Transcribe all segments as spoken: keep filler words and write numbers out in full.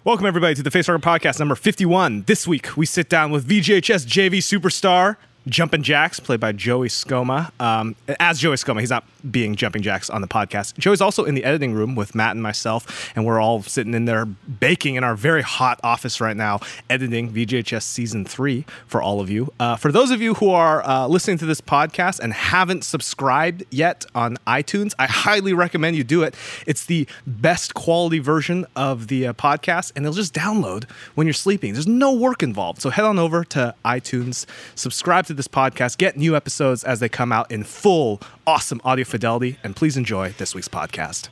Welcome, everybody, to the Facewalker Podcast number fifty-one. This week, we sit down with V G H S J V superstar Jumpin' Jacks, played by Joey Scoma. Um, as Joey Scoma, he's not being Jumping Jacks on the podcast. Joey's also in the editing room with Matt and myself, and we're all sitting in there baking in our very hot office right now, editing V G H S Season three for all of you. Uh, for those of you who are uh, listening to this podcast and haven't subscribed yet on iTunes, I highly recommend you do it. It's the best quality version of the uh, podcast, and it'll just download when you're sleeping. There's no work involved. So head on over to iTunes, subscribe to this podcast, get new episodes as they come out in full, awesome audio fidelity, and please enjoy this week's podcast.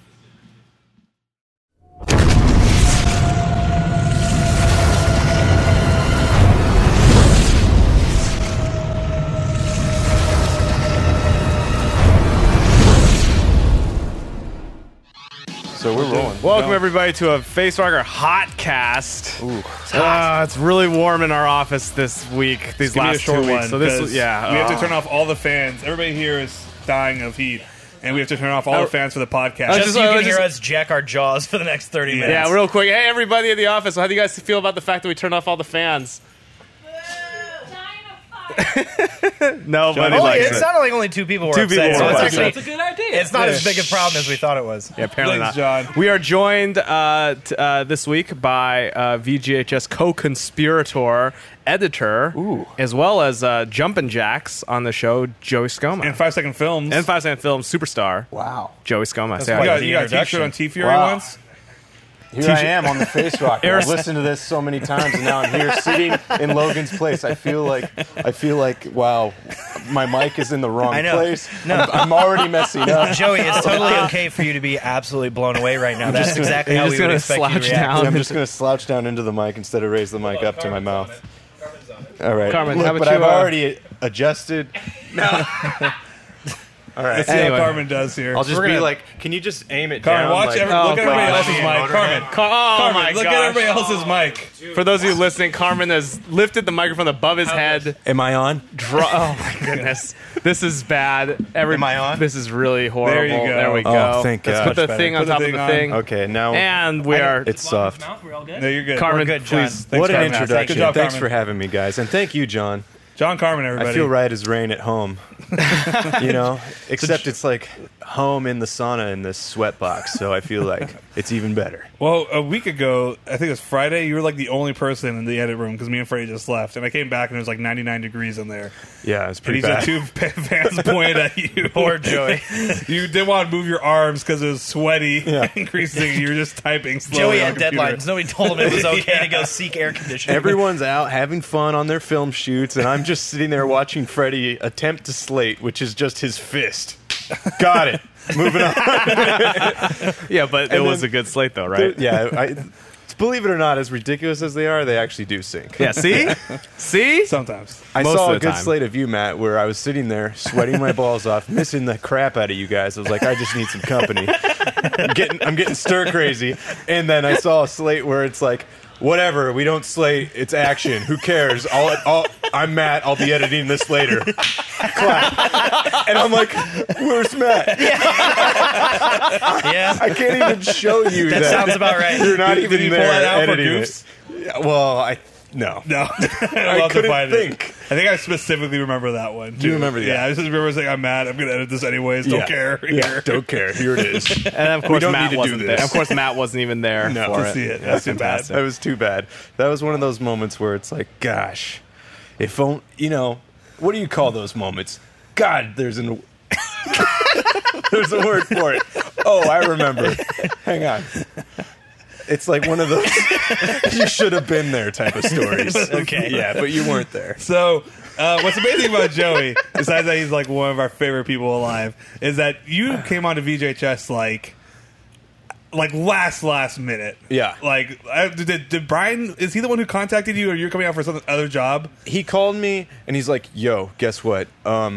So we're rolling. Welcome, no. everybody, to a Facewalker Hotcast. Ooh, it's, uh, it's really warm in our office this week, these last two weeks. One, so this, yeah, we uh, have to turn off all the fans. Everybody here is dying of heat, and we have to turn off all the fans for the podcast. Just, just so you uh, can just, hear us jack our jaws for the next thirty minutes. Yeah, real quick. Hey, everybody in the office. How do you guys feel about the fact that we turned off all the fans? Nobody only, likes it. It sounded like only two people were two upset. People so were it's upset. actually That's a good idea. It's not Yeah. as big a problem as we thought it was. Yeah, apparently Thanks, not. John. We are joined uh, t- uh, this week by uh, V G H S co-conspirator, editor, Ooh. as well as uh, Jumpin' Jacks on the show, Joey Scoma. And Five Second Films. And Five Second Films superstar, Wow. Joey Scoma. That's Say quite hi. you got, the you got a introduction. T-shirt on T-Fury Wow. once? Here I am on the Facewalker. Eris- I've listened to this so many times, and now I'm here sitting in Logan's place. I feel like, I feel like, wow, my mic is in the wrong I know. place. No. I'm, I'm already messing up. Joey, it's totally okay for you to be absolutely blown away right now. That's exactly you're how just we would gonna expect you to slouch react. down. I'm just going to slouch down into the mic instead of raise the mic up to my mouth. All right. Carmen, Look, how about but I've you, uh, already adjusted. No. All right. Let's see Anyway. how Carmen does here. I'll just We're be gonna- like, can you just aim it Carmen, down? watch like, every, Oh, look at everybody gosh. else's mic. Carmen, Car- oh Carmen, my look gosh. at everybody else's mic. For those of you listening, Carmen has lifted the microphone above his head. Am I on? Dro- oh my goodness, this is bad. Every- Am I on? This is really horrible. There you go. There we Oh, go. thank Let's God. put the Much thing on better. top Put of the the thing thing. Okay, now And we are. it's soft. We're all good. No, you're good. Carmen, We're good, John. please. Thanks, What an Carmen. introduction. Good job, Thanks Carmen. for having me, guys. And thank you, John. John Carmen, everybody. I feel right as rain at home. You know? Except it's like home in the sauna in this sweat box, so I feel like it's even better. Well, a week ago, I think it was Friday, you were like the only person in the edit room because me and Freddie just left. And I came back and it was like ninety-nine degrees in there. Yeah, it's And pretty these are bad. two fans pointed at you. Poor Joey. You didn't want to move your arms because it was sweaty, Yeah. increasing. You were just typing slowly Joey on had the computer. deadlines. Nobody told him it was okay to go seek air conditioning. Everyone's out having fun on their film shoots, and I'm just sitting there watching Freddie attempt to slate, which is just his fist. Got it. Moving on. Yeah, but it And was then- a good slate, though, right? Yeah, I, believe it or not, as ridiculous as they are, they actually do sync. Yeah. See, see. Sometimes. I Most saw of a the good time. slate of you, Matt, where I was sitting there sweating my balls off, missing the crap out of you guys. I was like, I just need some company. I'm getting, I'm getting stir crazy. And then I saw a slate where it's like, whatever, we don't slate, it's action. Who cares? I'll, I'll, I'm Matt. I'll be editing this later. Clap. And I'm like, where's Matt? Yeah, I can't even show you that. that sounds about right. You're not Did- even did you there pull that out for editing goofs? it. Yeah, well, I no. No. I I'll couldn't find think. It. I think I specifically remember that one. Do you too. remember that? Yeah, I just remember saying, I'm mad. I'm going to edit this anyways. Don't Yeah. care. Yeah, Here. don't care. Here it is. And of course, don't Matt need to do wasn't this. there. Of course, Matt wasn't even there No. for To it. see it. Yeah, That's too bad. fantastic. That was too bad. That was one of those moments where it's like, gosh, if only, you know, what do you call those moments? God, there's an there's a word for it. Oh, I remember. Hang on. It's like one of those you should have been there type of stories. Okay. Yeah, but you weren't there. So, uh, what's amazing about Joey, besides that he's like one of our favorite people alive, is that you came on to V J H S like, like last last minute. Yeah. Like, I, did, did Brian? Is he the one who contacted you, or you're coming out for some other job? He called me and he's like, "Yo, guess what? Um,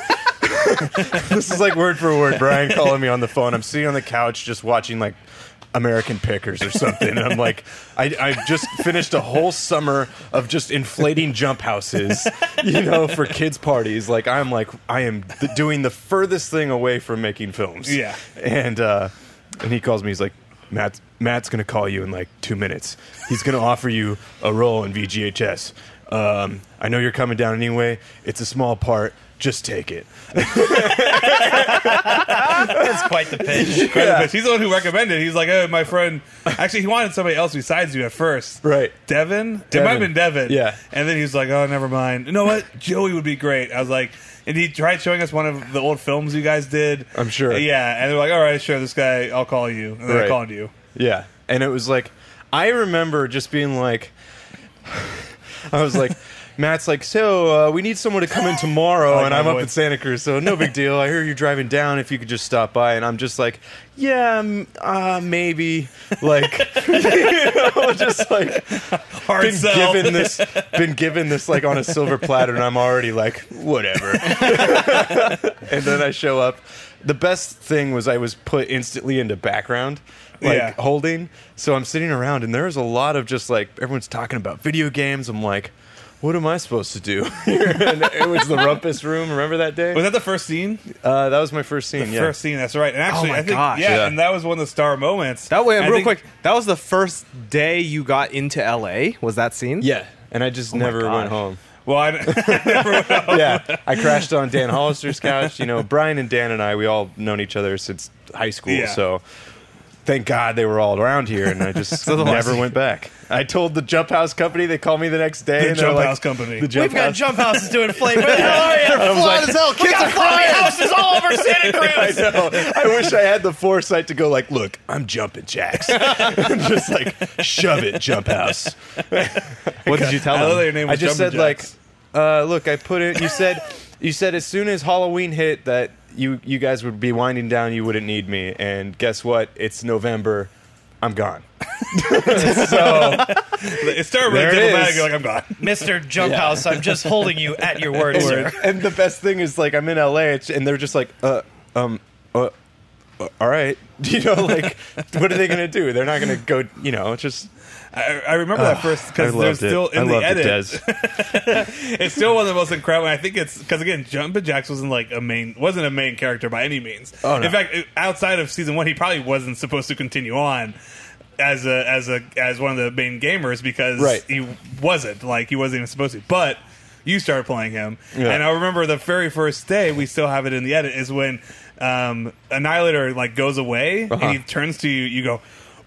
this is like word for word. Brian calling me on the phone. I'm sitting on the couch just watching like American Pickers or something. And I'm like, I, I just finished a whole summer of just inflating jump houses, you know, for kids' parties. Like, I'm like, I am th- doing the furthest thing away from making films. Yeah. And uh, and he calls me. He's like, Matt, Matt's going to call you in like two minutes. He's going to offer you a role in V G H S. Um, I know you're coming down anyway. It's a small part. Just take it. That's quite the pitch. Quite the pitch. He's the one who recommended. He's like, oh, my friend. Actually, he wanted somebody else besides you at first. Right. Devin? It Devin. might have been Devin. Yeah. And then he was like, oh, never mind. You know what? Joey would be great. I was like, and he tried showing us one of the old films you guys did. I'm sure. Yeah. And they're like, all right, sure, this guy, I'll call you. And then Right. I called you. Yeah. And it was like, I remember just being like, I was like, Matt's like, so uh, we need someone to come in tomorrow, like and my I'm up voice. in Santa Cruz, so no big deal. I hear you're driving down. If you could just stop by, and I'm just like, yeah, m- uh, maybe, like, you know, just like Hard been sell. given this, been given this like on a silver platter, and I'm already like, whatever. And then I show up. The best thing was I was put instantly into background. Like Yeah. holding, so I'm sitting around, and there's a lot of just like everyone's talking about video games. I'm like, what am I supposed to do here? And it was the Rumpus Room. Remember that day? Was that the first scene? Uh, that was my first scene. The yeah. first scene, that's right. And actually, my I think, gosh. yeah, Yeah. and that was one of the star moments. That way, I real think- quick. That was the first day you got into L A. Was that scene? Yeah, and I just Oh my never gosh. went home. Well, I, Yeah, I crashed on Dan Hollister's couch. You know, Brian and Dan and I, we all known each other since high school. Yeah. So thank God they were all around here, and I just never went back. I told the Jump House company. They called me the next day. The and they're Jump like, House company. The Jump We've got House. jump houses doing flame. Where the hell are you? I was like, as hell. We Kids got are floppy crying. houses all over Santa I Cruz. know. I wish I had the foresight to go like, look, I'm jumping jacks. And just like, shove it, Jump House. What did you tell I love that them? your name I was just Jumpin' said like, Jacks. uh, look, I put it. You said, you said as soon as Halloween hit that you you guys would be winding down, you wouldn't need me. And guess what? It's November. I'm gone. So It started really There it diplomatic. is. You're like, I'm gone. Mister Jump House, I'm just holding you at your word, sir. and the best thing is like I'm in L A it's- and they're just like, uh, um, uh, uh, all right, you know, like what are they gonna do? They're not gonna go, you know, just. I, I remember that first I because there's loved it. still in I the loved edit. it, Des. It's still one of the most incredible. I think it's because again, Jumpin' Jacks wasn't like a main, wasn't a main character by any means. Oh, no. In fact, it- outside of season one, he probably wasn't supposed to continue on as a as a as one of the main gamers because Right. he wasn't like he wasn't even supposed to. But you started playing him, Yeah. and I remember the very first day we still have it in the edit is when um, Annihilator like goes away Uh-huh. and he turns to you. You go.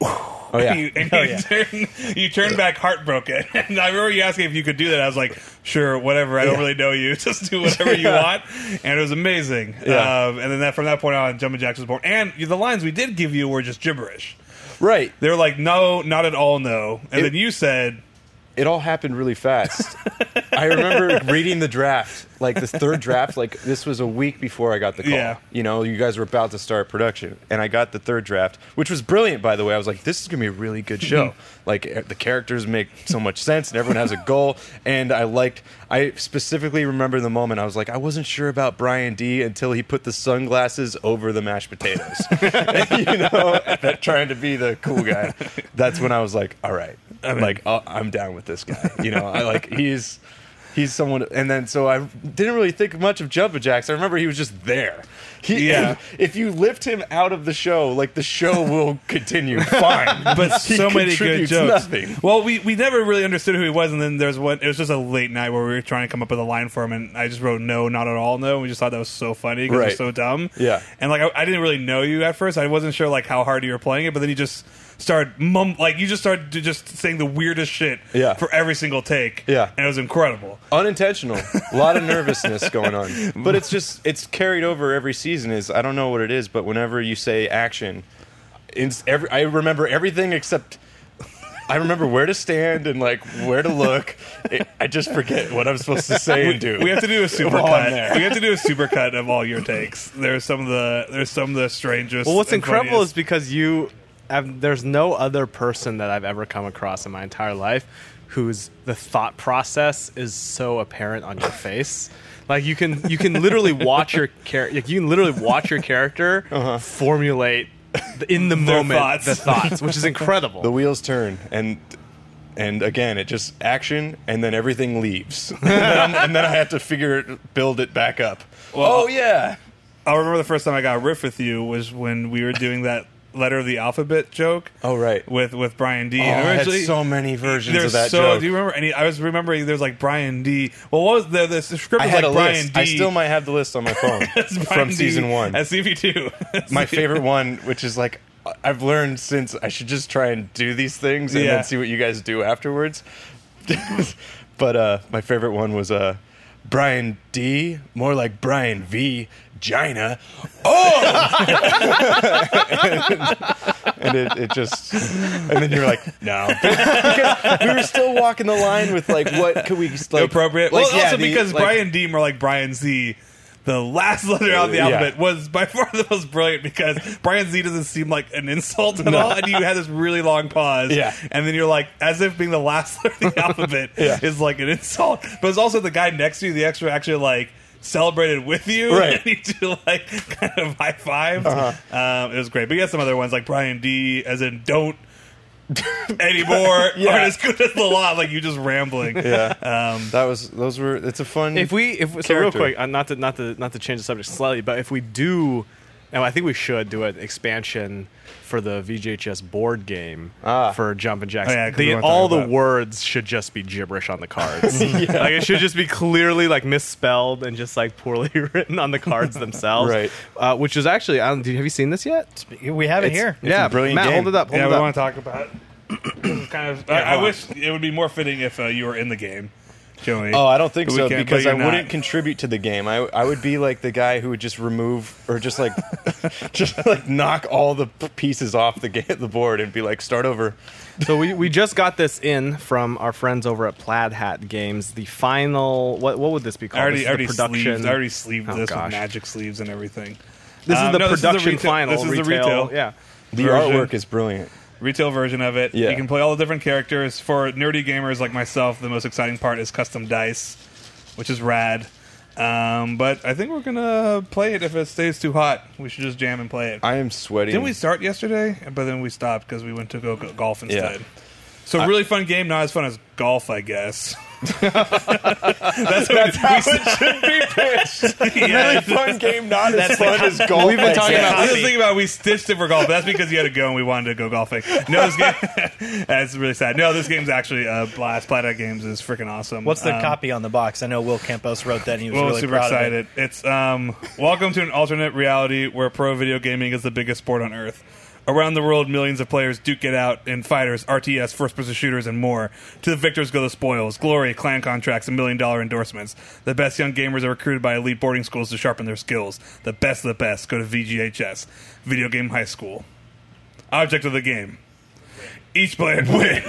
Oh yeah. And you, and Oh, you yeah. turn you turn back heartbroken. And I remember you asking if you could do that. I was like, sure, whatever. I don't Yeah. really know you. Just do whatever you Yeah. want. And it was amazing. Yeah. Um, and then that, from that point on, Jumpin' Jacks was born. And the lines we did give you were just gibberish. Right. They were like, no, not at all, no. And It- then you said, It all happened really fast. I remember reading the draft, like this third draft, like this was a week before I got the call. Yeah. You know, you guys were about to start production, and I got the third draft, which was brilliant, by the way. I was like, this is going to be a really good show. Like, eh, the characters make so much sense, and everyone has a goal. And I liked, I specifically remember the moment I was like, I wasn't sure about Brian D until he put the sunglasses over the mashed potatoes. You know, that trying to be the cool guy. That's when I was like, all right. I'm like, oh, I'm down with this guy. You know, I like he's he's someone. And then so I didn't really think much of Jumpin' Jacks. I remember he was just there. He, Yeah. If, if you lift him out of the show, like the show will continue fine. but He so many good contributes jokes. Nothing. Well, we, we never really understood who he was, and then there's one. It was just a late night where we were trying to come up with a line for him, and I just wrote no, not at all, no. And we just thought that was so funny because it was Right. so dumb. Yeah. And like I, I didn't really know you at first. I wasn't sure like how hard you were playing it, but then you just started mum like you just started to just saying the weirdest shit Yeah. for every single take. Yeah. And it was incredible. Unintentional. A lot of nervousness going on. But it's just, it's carried over every season. Is I don't know what it is, but whenever you say action, it's every, I remember everything except I remember where to stand and like where to look. It, I just forget what I'm supposed to say and do. We have to do a super While I'm cut. there. We have to do a super cut of all your takes. There's some of the there's some of the strangest. Well, what's and incredible funniest. is because you have, there's no other person that I've ever come across in my entire life whose the thought process is so apparent on your face. Like you can you can literally watch your character. Like you can literally watch your character formulate the- in the Their moment thoughts. the thoughts, which is incredible. The wheels turn and and again it just action and then everything leaves. and, then and then I have to figure it, build it back up. Well, oh yeah. I remember the first time I got a riff with you was when we were doing that letter of the alphabet joke. Oh, right. With with Brian D. Oh, And I had originally- so many versions There's of that so, joke. Do you remember any? I was remembering there's like Brian D. Well, what was the the script I was had like a Brian list. D. I still might have the list on my phone from season one. At C V two. My favorite one, which is like, I've learned since I should just try and do these things and Yeah. then see what you guys do afterwards. But uh, my favorite one was uh, Brian D, more like Brian V, Gina. Oh! and and it, it just, and then you're like, no. Because we were still walking the line with like, what could we, like. Appropriate. Like, Well, yeah, also the- because like- Brian D, more like Brian Z, the last letter out of the Yeah. alphabet was by far the most brilliant because Brian Z doesn't seem like an insult at all, and you had this really long pause, Yeah. and then you're like, as if being the last letter of the alphabet Yeah. is like an insult, but it's also the guy next to you, the extra actually like celebrated with you, Right. and you do like kind of high fives. Uh-huh. Um, it was great, but you had some other ones like Brian D, as in don't. anymore Yeah. aren't as good as the law, like you just rambling. Yeah. Um, That was, those were, it's a fun. If we, if so, real character. quick, uh, not to not to not to change the subject slightly, but if we do, and I think we should do an expansion for the V G H S board game Ah. for Jumpin' Jacks. Oh, yeah, 'cause The- we weren't all talking the about- words should just be gibberish on the cards. Like it should just be clearly like misspelled and just like poorly written on the cards themselves. Right. Uh, which is actually, I don't, have you seen this yet? We have it It's- here. It's yeah, a brilliant Matt, game. hold it up. Hold yeah, it we up. want to talk about. kind of. Yeah, I, I hold on. wish it would be more fitting if uh, you were in the game, Joey. Oh, I don't think But we so can't- because but I you're wouldn't not. contribute to the game. I I would be like the guy who would just remove or just like just like knock all the p- pieces off the ga- the board and be like start over. So we, we just got this in from our friends over at Plaid Hat Games. The final, what what would this be I called? already, this is I already the production. sleeved. I already sleeved Oh, this gosh. with magic sleeves and everything. This Um, is the no, this is the production retail- final. this is the retail, retail. Yeah. The Version. artwork is brilliant. Retail version of it. Yeah. You can play all the different characters. For nerdy gamers like myself, the most exciting part is custom dice, which is rad. Um, but I think we're gonna play it if it stays too hot. We should just jam and play it. I am sweating. Didn't we start yesterday? But then we stopped because we went to go go golf Yeah. instead. So really fun game, not as fun as golf, I guess. That's, That's how it should be pitched. yeah. Really fun game, not as fun as golf. We've been talking Yeah, about- I was just thinking about we stitched it for golf. But that's because you had to go and we wanted to go golfing. No, this game that's really sad. No, this game's actually a blast. Plaid Hat Games is freaking awesome. What's the Um, copy on the box? I know Will Campos wrote that and he was Well, really super proud excited. of it. It's um, welcome to an alternate reality where pro video gaming is the biggest sport on earth. Around the world, millions of players duke it out in fighters, R T S, first-person shooters, and more. To the victors go the spoils, glory, clan contracts, and million-dollar endorsements. The best young gamers are recruited by elite boarding schools to sharpen their skills. The best of the best go to V G H S, Video Game High School. Object of the game. Each player win.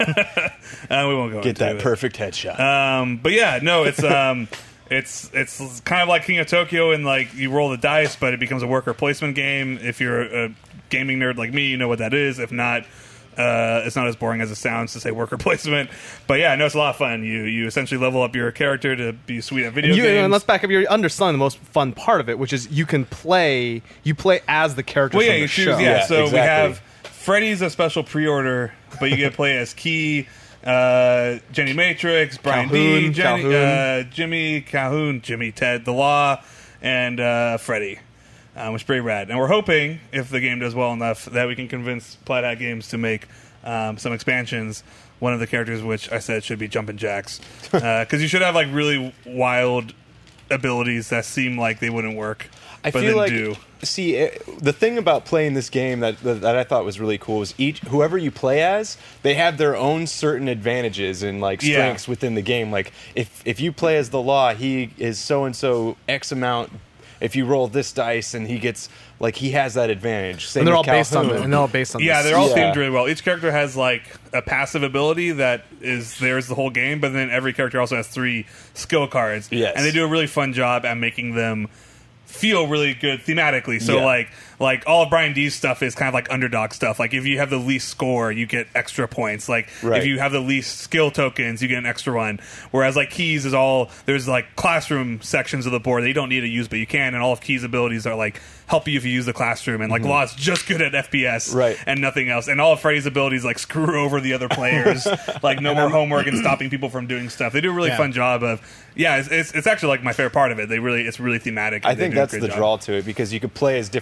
uh, we won't go Get into that it. perfect headshot. Um, but yeah, no, it's um, it's it's kind of like King of Tokyo, and like you roll the dice, but it becomes a worker placement game. If you're a gaming nerd like me, you know what that is. If not, uh, it's not as boring as it sounds to say worker placement. But yeah, no, it's a lot of fun. You you essentially level up your character to be sweet at video You, games. and let's back up. You're underselling the most fun part of it, which is you can play. You play as the characters Well, yeah, from the you choose. show. Yeah, Yeah, so exactly. we have Freddy's a special pre-order, but you get to play as Key, uh, Jenny Matrix, Brian D, Calhoun, Jenny, Calhoun. Uh, Jimmy Calhoun, Jimmy Ted the Law, and uh, Freddy. Um, which is pretty rad. And we're hoping, if the game does well enough, that we can convince Plaid Hat Games to make um, some expansions. One of the characters, which I said should be Jumpin' Jacks, because you should have like really wild abilities that seem like they wouldn't work, I but feel then like do. see it, the thing about playing this game that, that that I thought was really cool is each whoever you play as, they have their own certain advantages and like Yeah. strengths within the game. Like if if you play as the Law, he is so and so X amount. If you roll this dice and he gets like he has that advantage. Same and they're all with based on. Calhoun. The, and they're all based on. Yeah, this. they're all Yeah. themed really well. Each character has like a passive ability that is theirs the whole game, but then every character also has three skill cards. Yes. And they do a really fun job at making them feel really good thematically. So Yeah. like like all of Brian D's stuff is kind of like underdog stuff. Like if you have the least score, you get extra points. Like Right. if you have the least skill tokens, you get an extra one. Whereas like Keys is all there's like classroom sections of the board that you don't need to use, but you can. And all of Keys' abilities are like help you if you use the classroom. And like Law's just good at F P S, Mm-hmm. Right. and nothing else. And all of Freddy's abilities like screw over the other players, like no more homework and stopping people from doing stuff. They do a really Yeah. fun job of yeah. It's, it's it's actually like my favorite part of it. They really it's really thematic. I and they think do a that's great the job. draw to it because you could play as different characters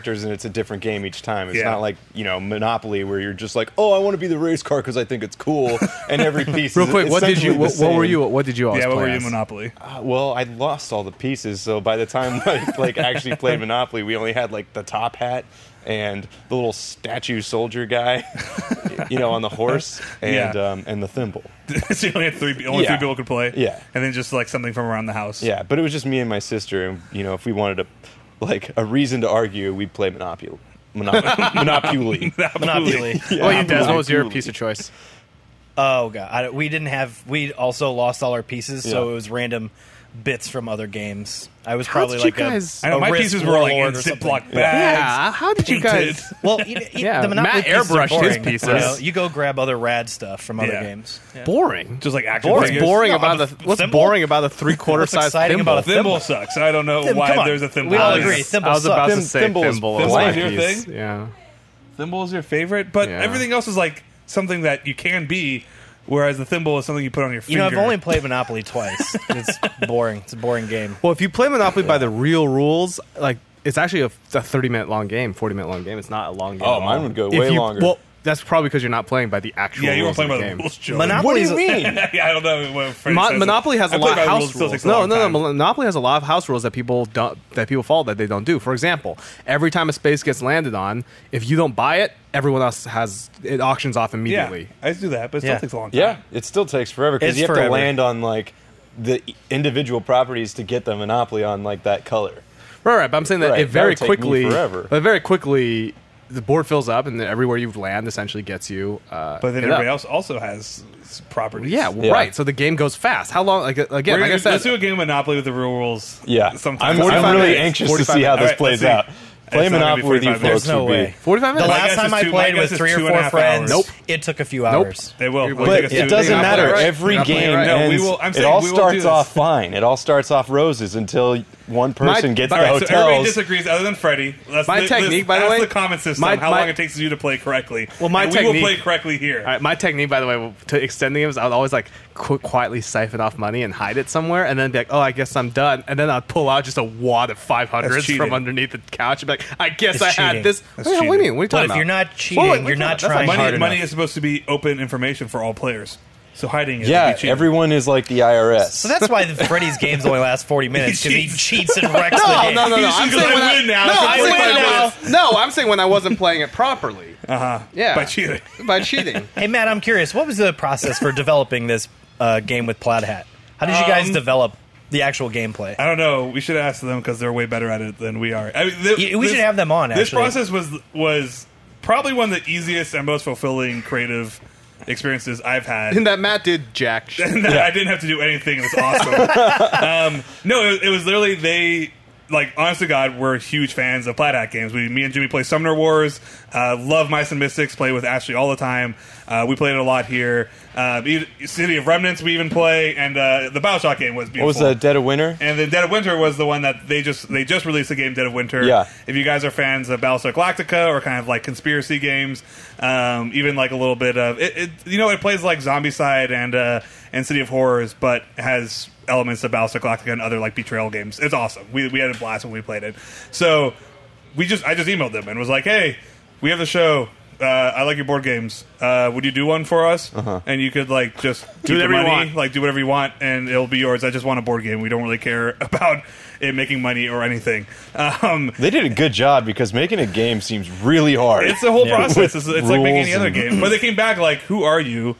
characters and it's a different game each time. It's Yeah. not like, you know, Monopoly where you're just like, oh, I want to be the race car because I think it's cool, and every piece. Real is quick, what did you? essentially What, the what were same. you? What did you always Yeah, what play were you as? in Monopoly? Uh, well, I lost all the pieces, so by the time I like actually played Monopoly, we only had like the top hat and the little statue soldier guy, you know, on the horse, and Yeah. um, and the thimble. So you only had three, only Yeah. three people could play. Yeah. and then just like something from around the house. Yeah, but it was just me and my sister, and you know, if we wanted to, like, a reason to argue, we'd play Monopoly. Monopoly. Monopoly. Monopoly. Well, you Des, what was your Monopoly. piece of choice? Oh god, I, we didn't have. We also lost all our pieces, so Yeah. it was random bits from other games. I was How probably did you like guys- I know a, my a Risk pieces were like in Warlord or something. Ziploc bags. Yeah, how did you painted. guys? Well, you, you, Yeah, the Monopoly Matt pieces are airbrushed his boring, pieces. You, know? You go grab other rad stuff from other Yeah. games. Yeah. Boring. Just like action What's figures. boring No, about the the? What's thimble? boring about the three quarter What's size exciting thimble? about a Thimble sucks. I don't know Thim- why come on. there's a thimble. We all I was- agree. Thimble I was about sucks. to say Thimble is- thimble. Thimble was is my your piece. thing? Yeah. Thimble is your favorite, but Yeah. everything else is like something that you can be, whereas the thimble is something you put on your finger. You know, I've only played Monopoly twice. It's boring. It's a boring game. Well, if you play Monopoly by the real rules, like it's actually a, a thirty minute long game, forty minute long game. It's not a long game. Oh, at mine all. would go If way you- longer. Well, that's probably because you're not playing by the actual. Yeah, you weren't rules playing of by the the game. rules, Joe. Monopoly- What do you mean? Yeah, I don't know what Freddie Mon- says. Monopoly has I a play lot by of the rules, house it still rules. takes a No, long no, no. time. Monopoly has a lot of house rules that people don't that people follow that they don't do. For example, every time a space gets landed on, if you don't buy it, everyone else has it auctions off Yeah, immediately. I used to do that, but it still Yeah. takes a long time. Yeah, it still takes forever because It's you have forever. to land on like the individual properties to get the monopoly on like that color. Right, right. But I'm saying that Right, it very that would take me quickly, forever. but very quickly, the board fills up, and then everywhere you land essentially gets you. Uh, But then hit up. everybody else also has s- properties. Yeah, well, Yeah. right. So the game goes fast. How long? Like again, We're like gonna, I said, let's do a game of Monopoly with the real rules. Yeah, sometime. I'm, forty-five I'm really minutes. anxious to forty-five see how All this right, plays let's see. out. Play It's not gonna be Monopoly with you forty-five minutes. folks There's no would be. way. forty-five The minutes. My last guess time is I two- my played guess with is three or two and a four half friends, hours. Nope. it took a few Nope. hours. They will. But We'll But take us it to- doesn't You're not matter. playing right. Every You're not playing game right. No, we ends. will- I'm it saying all we will do starts this. off fine. It all starts off roses until one person My- gets All the right, so everybody hotels. disagrees other than Freddie. That's My the, technique, by the that's way- the common system. my- how my- long it takes you to play correctly. Well, my and we will technique- play correctly here. All right, my technique, by the way, to extend the games, I would always like qu- quietly siphon off money and hide it somewhere, and then be like, "Oh, I guess I'm done," and then I'd pull out just a wad of five hundreds That's cheating. from underneath the couch and be like, "I guess It's I cheating. had this." That's Wait, what do you cheating. mean? What are you But talking if about? you're not Wait, cheating, wait, what are you're you not talking about? trying That's Money, hard money enough. is supposed to be open information for all players. So hiding it. Yeah, would be cheating. everyone is like the I R S. So that's why the Freddy's games only last forty minutes because he cheats. cheats and wrecks the No, game. no, no, no. You I'm should saying go, when I I win now. No, It's I'm saying forty-five when I, minutes. no, I'm saying when I wasn't playing it properly. Uh huh. Yeah, By cheating. by cheating. Hey, Matt, I'm curious. What was the process for developing this uh, game with Plaid Hat? How did you guys Um, develop the actual gameplay? I don't know. We should ask them because they're way better at it than we are. I mean, th- Y- we should have them on, This actually. process was was probably one of the easiest and most fulfilling creative experiences I've had. And that Matt did jack shit. And I didn't have to do anything. It was awesome. um, no, it, it was literally they. Like, honest to God, we're huge fans of Plaid Hat games. We, me and Jimmy play Summoner Wars. Uh, love Mice and Mystics. Play with Ashley all the time. Uh, we played it a lot here. Uh, even- City of Remnants we even play, and uh, the BioShock game was beautiful. What was that? Dead of Winter? And then Dead of Winter was the one that they just they just released the game Dead of Winter. Yeah. If you guys are fans of Battlestar Galactica or kind of like conspiracy games, um, even like a little bit of it, it you know, it plays like Zombicide and uh, and City of Horrors, but has elements of Battlestar Galactica and other like betrayal games. It's awesome. We we had a blast when we played it. So we just I just emailed them and was like, hey, we have the show. Uh, I like your board games. Uh, would you do one for us? Uh-huh. And you could like just do the whatever you money, want. like do whatever you want, and it'll be yours. I just want a board game. We don't really care about it making money or anything. Um, They did a good job because making a game seems really hard. it's the whole Yeah. process. It's, it's like making any Rules other and- game. But they came back like, "Who are you?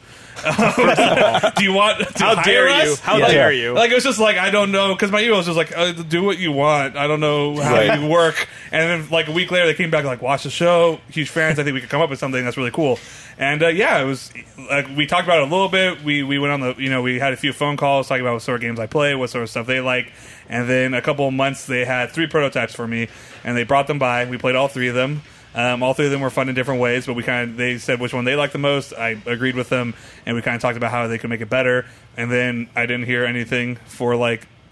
do you want to How hire dare us? you? How Yeah. dare you? Like it was just like I don't know because my email was just like uh, do what you want. I don't know how Right. you work. And then like a week later they came back like watch the show. Huge fans. I think we could come up with something that's really cool. And uh, yeah, it was like we talked about it a little bit. We we went on the you know we had a few phone calls talking about what sort of games I play, what sort of stuff they like. And then a couple of months they had three prototypes for me, and they brought them by. We played all three of them. Um, all three of them were fun in different ways, but we kind of they said which one they liked the most. I agreed with them, and we kind of talked about how they could make it better. And then I didn't hear anything for like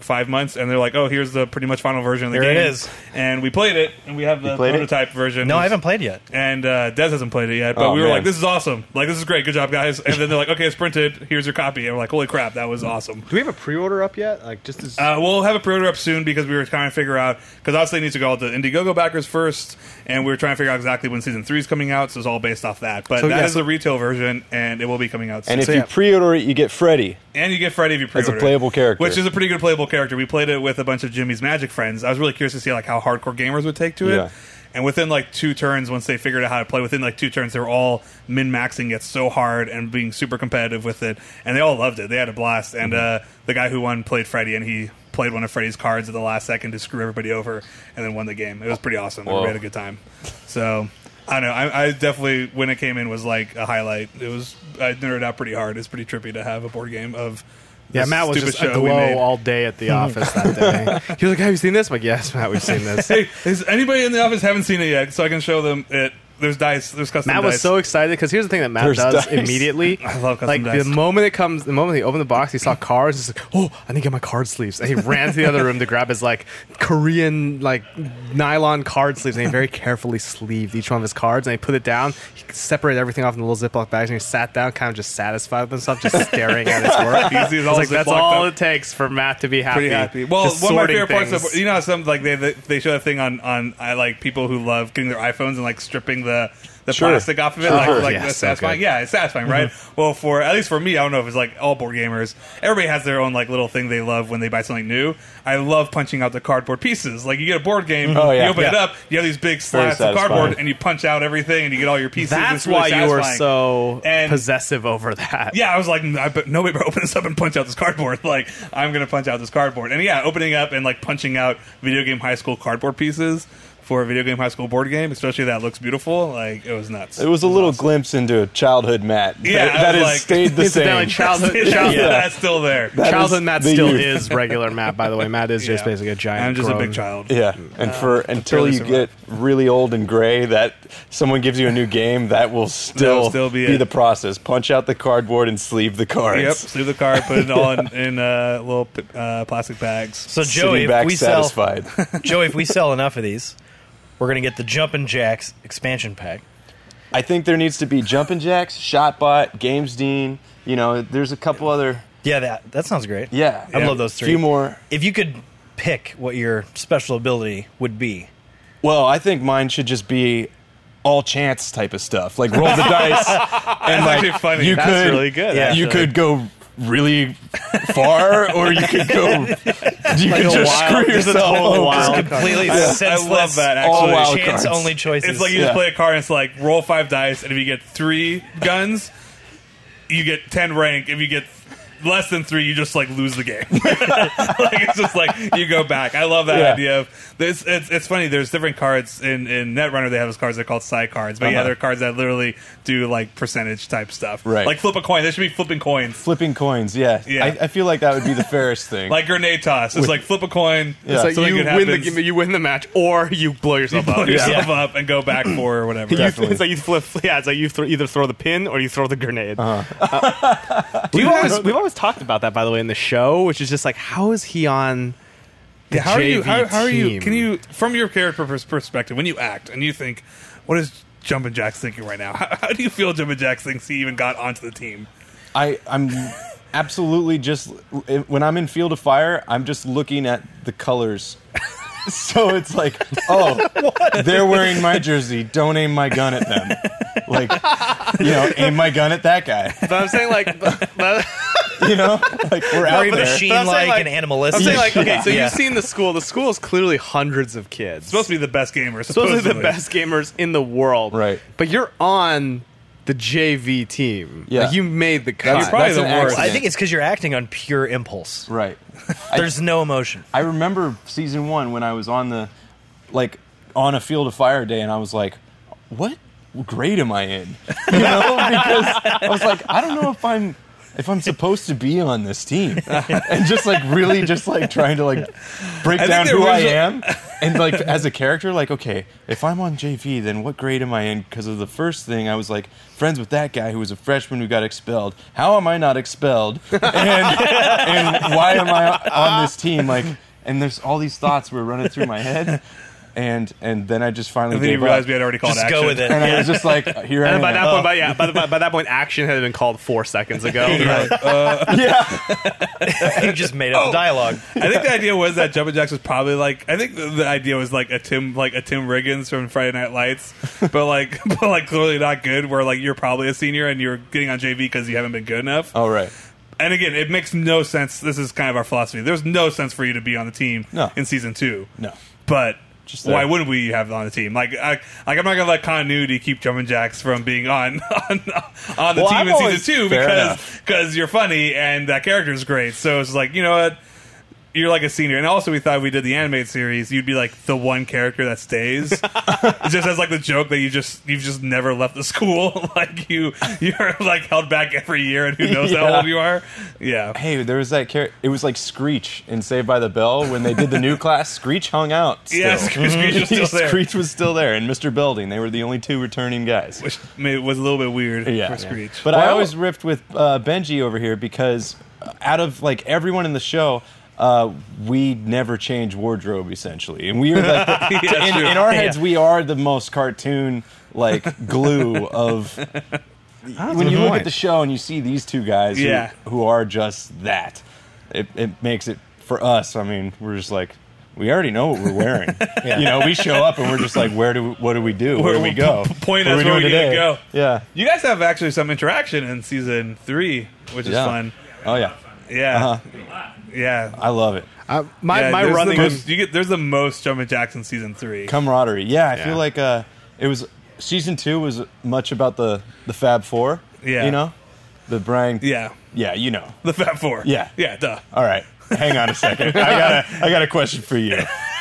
five months, and they're like, "Oh, here's the pretty much final version of the There game." it is. And we played it, and we have the played it? prototype version. No, I haven't played yet. And uh, Des hasn't played it yet, but Oh, we were man. like, "This is awesome! Like, this is great! Good job, guys!" And then they're like, "Okay, it's printed. Here's your copy." And we're like, "Holy crap, that was awesome!" Do we have a pre-order up yet? Like, just as Uh, we'll have a pre-order up soon because we were trying to figure out, because obviously it needs to go out to Indiegogo backers first, and we were trying to figure out exactly when season three is coming out. So it's all based off that. But So, that yeah, is so- the retail version, and it will be coming out soon. And if So, you yeah. pre-order it, you get Freddy. And you get Freddy if you As pre-order a playable it, character. which is a pretty good playable character. We played it with a bunch of Jimmy's Magic friends. I was really curious to see like how hardcore gamers would take to it. Yeah. And within like two turns, once they figured out how to play, within like two turns, they were all min-maxing it so hard and being super competitive with it. And they all loved it. They had a blast. And Mm-hmm. uh, the guy who won played Freddy, and he played one of Freddy's cards at the last second to screw everybody over, and then won the game. It was pretty awesome. Whoa. We had a good time. So I don't know. I, I definitely, when it came in, was like a highlight. It was I nerded out pretty hard. It's pretty trippy to have a board game of. yeah, this Matt was stupid just show we aglow made. all day at the office that day. He was like, "Have you seen this?" I'm like, "Yes, Matt, we've seen this." Hey, is anybody in the office haven't seen it yet? So I can show them it. There's dice. There's custom Matt dice. was so excited because here's the thing that Matt There's does dice. immediately. I love custom like dice. the moment it comes, the moment he opened the box, he saw cards. He's like, "Oh, I need to get my card sleeves." And he ran to the other room to grab his like Korean like nylon card sleeves, and he very carefully sleeved each one of his cards. And he put it down. He separated everything off in the little Ziploc bags, and he sat down, kind of just satisfied with himself, just staring at his work. He's- he's I all was like, "That's Ziplocked all up. it takes for Matt to be happy." pretty happy. Well, Just one of my sorting favorite parts things. of you know how some like they they, they show that thing on on I like people who love getting their iPhones and like stripping the. The Sure. plastic off of it, Sure. like, Sure. like Yeah, that's so satisfying. good. Yeah, it's satisfying, right? Well, for at least for me, I don't know if it's like all board gamers. Everybody has their own like little thing they love when they buy something new. I love punching out the cardboard pieces. Like you get a board game, Oh, yeah. you open it Yeah. up, you have these big Very slabs of cardboard, satisfying. and you punch out everything, and you get all your pieces. That's It's really why you were satisfying. so And- possessive over that. Yeah, I was like, I bet nobody better open this up and punch out this cardboard. Like, I'm gonna punch out this cardboard. And yeah, opening up and like punching out video game high school cardboard pieces for a video game high school board game, especially that looks beautiful. Like, it was nuts. It was a little glimpse into childhood Matt. Yeah, that, I that was has like- stayed the Incidentally, same. childhood, yeah, childhood, that's still there. That childhood is Matt the still youth. is regular Matt, by the way. Matt is just Yeah. basically a giant. I'm just a grown- big child. Yeah, and for until barely you survived. get really old and gray, that someone gives you a new game, that will still, still be it. the process. Punch out the cardboard and sleeve the cards. Yep, sleeve the card, put it all in, in uh, little uh, plastic bags. So Sitting Joey, if back we sell satisfied. Joey, if we sell enough of these, we're gonna get the Jumpin' Jacks expansion pack. I think there needs to be Jumpin' Jacks, Shotbot, Games Dean. You know, there's a couple other. Yeah, that that sounds great. Yeah, I Yeah. love those a three. few more. If you could pick what your special ability would be, Well, I think mine should just be all chance type of stuff, like roll the dice, and like actually funny. you That's could, really good, Yeah, you actually. could go really far, or you could go. You could a just wild- screw just a yourself total over. wild It's completely I- I senseless. love that, actually. All wild chance cards. only choices. It's like you Yeah. just play a card and it's like roll five dice, and if you get three guns, you get ten rank. If you get less than three, you just like lose the game. Like it's just like you go back. I love that Yeah. idea of this. It's, it's funny. There's different cards in in Netrunner. They have those cards. They're called side cards. But yeah, Uh-huh. there are cards that literally do like percentage type stuff. Right. Like flip a coin. There should be flipping coins. Flipping coins, yeah. Yeah. I, I feel like that would be the fairest thing. Like grenade toss. It's like flip a coin. Yeah. It's like something you good win the happens. game, you win the match, or you blow yourself Blow up. yourself up and go back for or whatever. You- Definitely. it's like you flip. Yeah, it's like you throw, either throw the pin or you throw the grenade. Uh-huh. Uh, we've always we've always talked about that, by the way, in the show, which is just like, how is he on the Yeah, how are you? J V How, how are you? team? Can you, from your character pers- perspective, when you act and you think, what is Jumpin' Jack's thinking right now? How, how do you feel Jumpin' Jack thinks he even got onto the team? I, I'm absolutely just when I'm in Field of Fire, I'm just looking at the colors. So it's like, oh, they're wearing my jersey. Don't aim my gun at them. Like, you know, aim my gun at that guy. But I'm saying like, but, but, You know, like we're out very there. But I'm saying, machine-like like- and animalistic. I'm saying like, okay, so Yeah. you've seen the school. The school is clearly hundreds of kids. Supposed to be the best gamer. supposedly Supposedly, the best gamers in the world. Right. But you're on the J V team. Yeah. Like, you made the cut. That's probably that's the an worst. accident. I think it's because you're acting on pure impulse. right. There's no emotion. I remember season one when I was on the, like, on a Field of Fire day, and I was like, what grade am I in? You know, because I was like, I don't know if I'm if I'm supposed to be on this team, and just like really just like trying to like break I down think who the I original- am, and like as a character, like okay, if I'm on J V, then what grade am I in? Because of the first thing, I was like friends with that guy who was a freshman who got expelled. How am I not expelled? And and why am I on this team? Like, and there's all these thoughts were running through my head. And and then I just finally And then you gave realized up. we had already called Just action. go with it. And I was just like, here I And am. by that point, by, yeah, by, the, by that point, action had been called four seconds ago. yeah. You just made up the dialogue. I think the idea was that Jumpin' Jacks was probably like I think the, the idea was like a Tim like a Tim Riggins from Friday Night Lights, but like but like clearly not good. Where like you're probably a senior and you're getting on J V because you haven't been good enough. All right. And again, it makes no sense. This is kind of our philosophy. There's no sense for you to be on the team No. in season two. No. But Just there. why wouldn't we have it on the team? Like, I, like I'm not gonna let continuity keep Jumpin' Jacks from being on on, on the Well, team I'm in always- season two fair because enough. because you're funny and that character is great. So it's like, you know what? You're like a senior, and also we thought if we did the animated series, you'd be like the one character that stays. It just as like the joke that you just you've just never left the school, like you you're like held back every year, and who knows how Yeah. old you are. Yeah, Hey, there was that character. It was like Screech in Saved by the Bell when they did the new class. Screech hung out. Still. Yeah, Screech- Screech was still there. Screech was still there, and Mister Belding. They were the only two returning guys. which may, was a little bit weird Yeah. for Screech. But Well- I always riffed with uh, Benji over here because out of like everyone in the show, uh, we never change wardrobe essentially, and we are like the, Yeah, in, true. in our heads Yeah. we are the most cartoon like glue of. When you look at the show and you see these two guys who, Yeah. who are just that, it, it makes it for us. I mean, we're just like. We already know what we're wearing. You know, we show up and we're just like, where do what do we do? Where, Where- do we go? p- point What us are we where doing we're gonna today? go. Yeah. You guys have actually some interaction in season three, which is Yeah. fun. Oh yeah. Yeah, Uh-huh. yeah. I love it. Uh, my yeah, my there's running. The most, you get there's the most Jumpin' Jacks in season three. Camaraderie. Yeah, I Yeah. feel like uh, it was season two was much about the the Fab Four. Yeah. You know, the Brian. Yeah, Yeah, you know. the Fab Four. Yeah. yeah, duh. All right, hang on a second. I got a I got a question for you.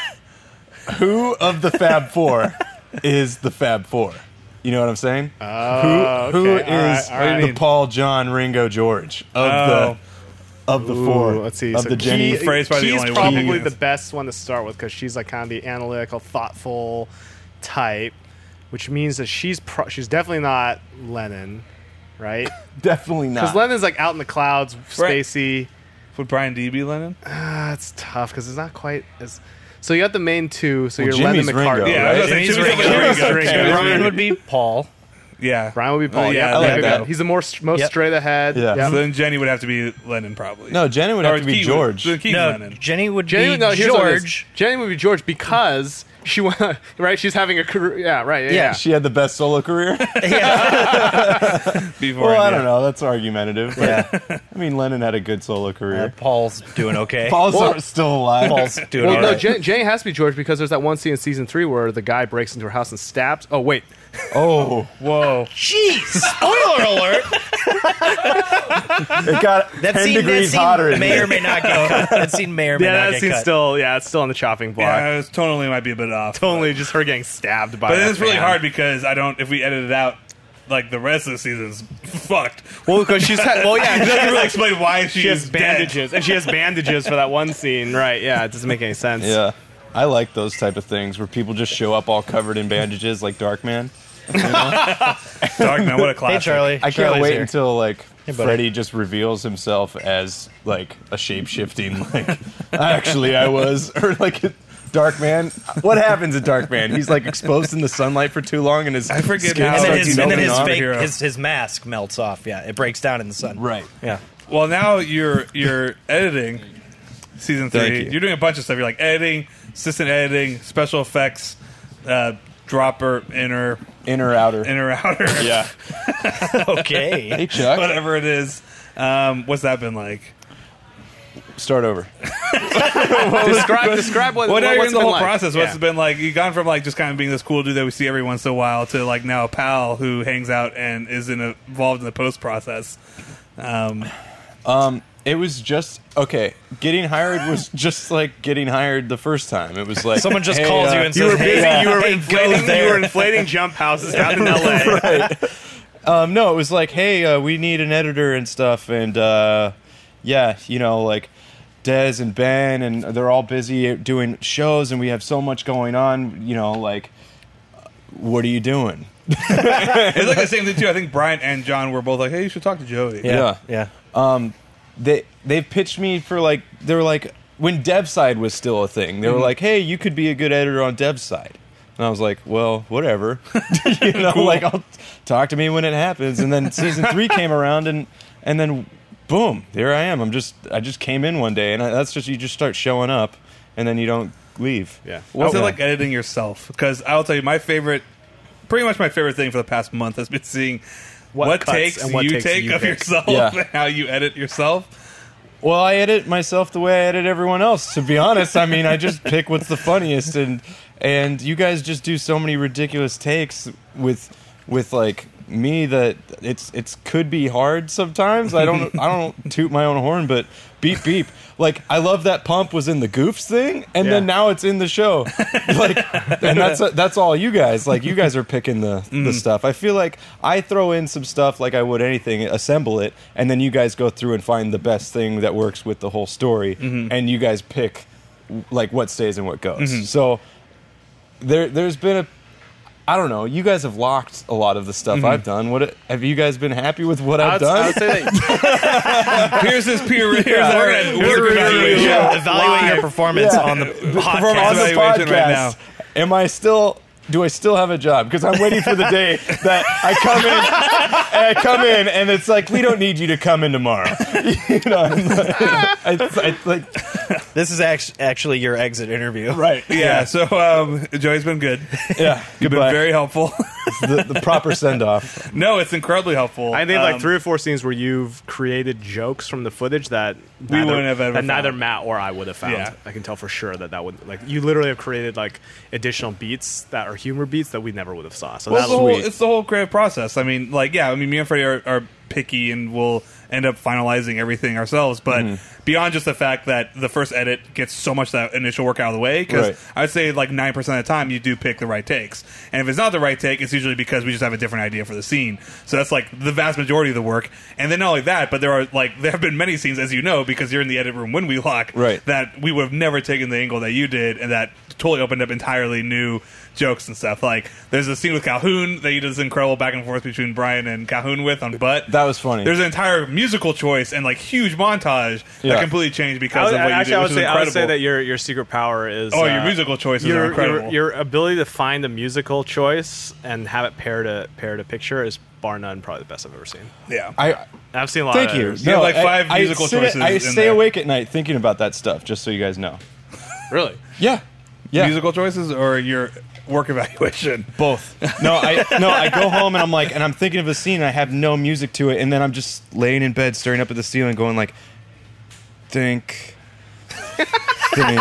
Who of the Fab Four is the Fab Four? You know what I'm saying? Oh, who who okay. All right, is all right. the Paul, John, Ringo, George of Oh. the of the four? Ooh, let's see. Of So the Jenny. Key, Frey's probably the Key's only one probably who the is. best one to start with because she's like kind of the analytical, thoughtful type, which means that she's pro- she's definitely not Lennon, right? Definitely Because not. Lennon's like out in the clouds, Right. spacey. Would Brian D be Lennon? Ah, it's tough because it's not quite as. So you got the main two. So Well, you're Lennon Jimmy's Ringo, McCartney. Yeah, I was right? gonna say, Jimmy's Jimmy's Ringo. Ringo. Jimmy's Jimmy's Ringo. Brian would be Paul. Yeah, Brian would be Paul. Oh, yeah, yeah, I there like we that. go. He's the more most Yep. straight ahead. Yeah. Yep. So then Jenny would have to be Lennon, probably. No, Jenny would Or have to be Key would- George. then Key's No, Lennon. Jenny would Jenny, be no, here's what it is. George. Jenny would be George because she went right. She's having a career. Yeah, right. Yeah, Yeah. yeah. She had the best solo career. Before Well, I yeah. don't know. That's argumentative. But, Yeah. I mean, Lennon had a good solo Uh, career. Paul's doing okay. Paul's Well- still alive. Paul's doing Well, all no, right. Jenny, Jenny has to be George because there's that one scene in season three where the guy breaks into her house and stabs. Oh wait, Oh, Whoa. Jeez! Spoiler alert! it got That ten scene, degrees that scene hotter in may there. or may not get cut. That scene may or may yeah, not that get scene's cut. still yeah, it's still on the chopping block. Yeah, it was tonally might be a bit off. Totally, just her getting stabbed by. But a it's really fan. hard because I don't. If we edit it out, like the rest of the season's fucked. Well, because she's had, well, yeah, It doesn't really explain why she, she is has dead. bandages and she has bandages for that one scene, right? Yeah, it doesn't make any sense. Yeah, I like those type of things where people just show up all covered in bandages, like Darkman. Darkman, what a Hey, classic. Charlie. I can't Charlie's wait here. until like Hey, buddy. Freddy just reveals himself as like a shape shifting. Like, actually, I was, or like Darkman. What happens in Darkman? He's like exposed in the sunlight for too long, and his I forget skin how- And then starts his, and then melting his, off. fake, Superhero. his, his mask melts off. Yeah, it breaks down in the sun. Right. Yeah. Well, now you're you're editing season three. Thank you. You're doing a bunch of stuff. You're like editing, assistant editing, special effects, uh, dropper, inner, Inner, outer. inner, outer, Yeah. Okay. Hey, Chuck. whatever it is. Um, what's that been like? Start over. Describe, describe what, What are what, you what's in the it been whole like? process? What's Yeah. it been like? You've gone from like just kind of being this cool dude that we see every once in a while to like now a pal who hangs out and is in a, involved in the post process. Um, Um, it was just okay. Getting hired was just like getting hired the first time. It was like Someone just hey, calls uh, you and You says, were busy. hey, you were hey, go inflating. You there. were inflating jump houses down in L A. Um, no, it was like, hey, uh, we need an editor and stuff, and uh, yeah, you know, like Dez and Ben, and they're all busy doing shows, and we have so much going on. You know, like, what are you doing? It's like the same thing too. I think Brian and John were both like, "Hey, you should talk to Joey." Yeah, yeah. Um, they they pitched me for like they were like when DevSide was still a thing. They were Mhm. like, hey, you could be a good editor on DevSide. And I was like, well, whatever. you know, Cool. like I'll talk to me when it happens. And then season three came around, and and then boom, there I am. I'm just I just came in one day, and I, that's just you just start showing up, and then you don't leave. Yeah. What's Oh, it yeah. like editing yourself? Because I'll tell you, my favorite, pretty much my favorite thing for the past month has been seeing What what, cuts takes and what you takes take you of pick. yourself Yeah. and how you edit yourself. Well, I edit myself the way I edit everyone else. To be honest, I mean, I just pick what's the funniest, and and you guys just do so many ridiculous takes with with like me that it's it's could be hard sometimes. I don't I don't toot my own horn, but beep beep. Like I love that Pump was in the Goofs thing, and then Yeah. now it's in the show. Like, and that's that's all you guys. Like you guys are picking the the stuff. I feel like I throw in some stuff like I would anything, assemble it, and then you guys go through and find the best thing that works with the whole story, and you guys pick like what stays and what goes. So there there's been a I don't know. You guys have locked a lot of the stuff I've done. What have you guys been happy with what I've I'd, done? I would say that Here's this peer, here's Yeah. our Here's work a evaluation. Yeah. Evaluating your performance Yeah. on the Perform podcast. on the evaluation right podcast. Am I still? Do I still have a job? Because I'm waiting for the day that I come in, and I come in, and it's like we don't need you to come in tomorrow. you know, I'm like, I, I, like This is actually actually your exit interview. right, Yeah, so um, Joey's been good. yeah. You've been Goodbye. very helpful. the, the proper send off. No, it's incredibly helpful. I think like Um, three or four scenes where you've created jokes from the footage that We neither, wouldn't have ever that neither found. Matt or I would have found. Yeah. I can tell for sure that that would like you literally have created like additional beats that are humor beats that we never would have saw. So Well, that's it's the, whole, sweet. it's the whole creative process. I mean, like, yeah, I mean, me and Freddie are, are picky and we'll end up finalizing everything ourselves. But Mm-hmm. beyond just the fact that the first edit gets so much of that initial work out of the way, because Right. I'd say like nine percent of the time you do pick the right takes. And if it's not the right take, it's usually because we just have a different idea for the scene. So that's like the vast majority of the work. And then not only that, but there are like, there have been many scenes, as you know, because you're in the edit room when we lock, Right. that we would have never taken the angle that you did, and that totally opened up entirely new jokes and stuff. Like, there's a scene with Calhoun that you did this incredible back and forth between Brian and Calhoun with on Butt. That was funny. There's an entire musical choice and like huge montage Yeah. that completely changed I because would, of what you actually, did, I which would is say I incredible. would say that your your secret power is Oh, your uh, musical choices your, are incredible. Your, your ability to find a musical choice and have it pair to pair to picture is bar none probably the best I've ever seen. yeah. I I've seen a lot. thank of you. editors. You have like I- five I, musical sit- choices I in stay there. awake at night thinking about that stuff, just so you guys know. Really? Yeah, yeah. Musical choices or your work evaluation? Both. No, I no, I go home and I'm like, and I'm thinking of a scene. And I have no music to it, and then I'm just laying in bed, staring up at the ceiling, going like, think, think,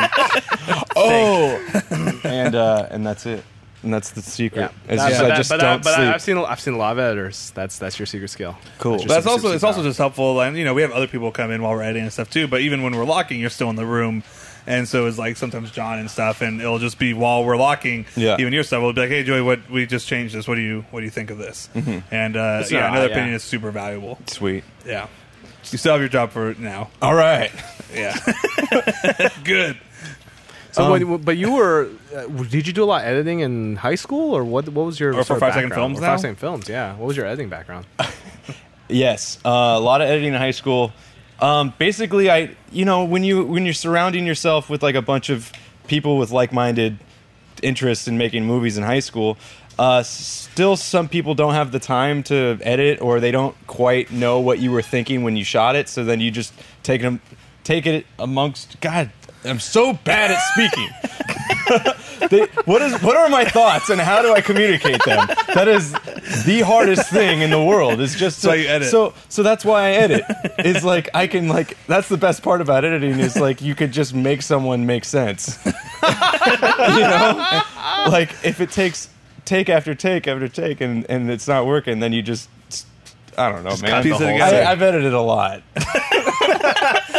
oh, and uh, and that's it, and that's the secret. It's That- just, but I that- just but don't I, but sleep. I, I've seen I've seen a lot of editors. That's that's your secret skill. Cool. That's your That's super- also super it's also superpower. just helpful, and you know we have other people come in while we're editing and stuff too. But even when we're locking, you're still in the room, and so it's like sometimes John and stuff, and it'll just be while we're locking. Yeah. Even your stuff will be like, "Hey, Joey, what we just changed this. What do you what do you think of this?" And uh, It's yeah, not- another yeah. opinion is super valuable. Sweet. Yeah, you still have your job for now. All right. Yeah, good. So, Um, when, but you were, uh, did you do a lot of editing in high school, or what? What was your Or for sort of Five Second background? Films Or now? Five second films, yeah. What was your editing background? Yes, uh, a lot of editing in high school. Um, basically, I you know when you when you're surrounding yourself with like a bunch of people with like-minded interests in making movies in high school, uh, s- still some people don't have the time to edit, or they don't quite know what you were thinking when you shot it. So then you just take them, take it amongst. God, I'm so bad at speaking. They, what is what are my thoughts and how do I communicate them? That is the hardest thing in the world. Is just So to- you edit. So so that's why I edit. Is like I can like that's the best part about editing is like you could just make someone make sense. You know, like if it takes take after take after take and and it's not working, then you just I don't know, man. piece it I, together. I've edited a lot.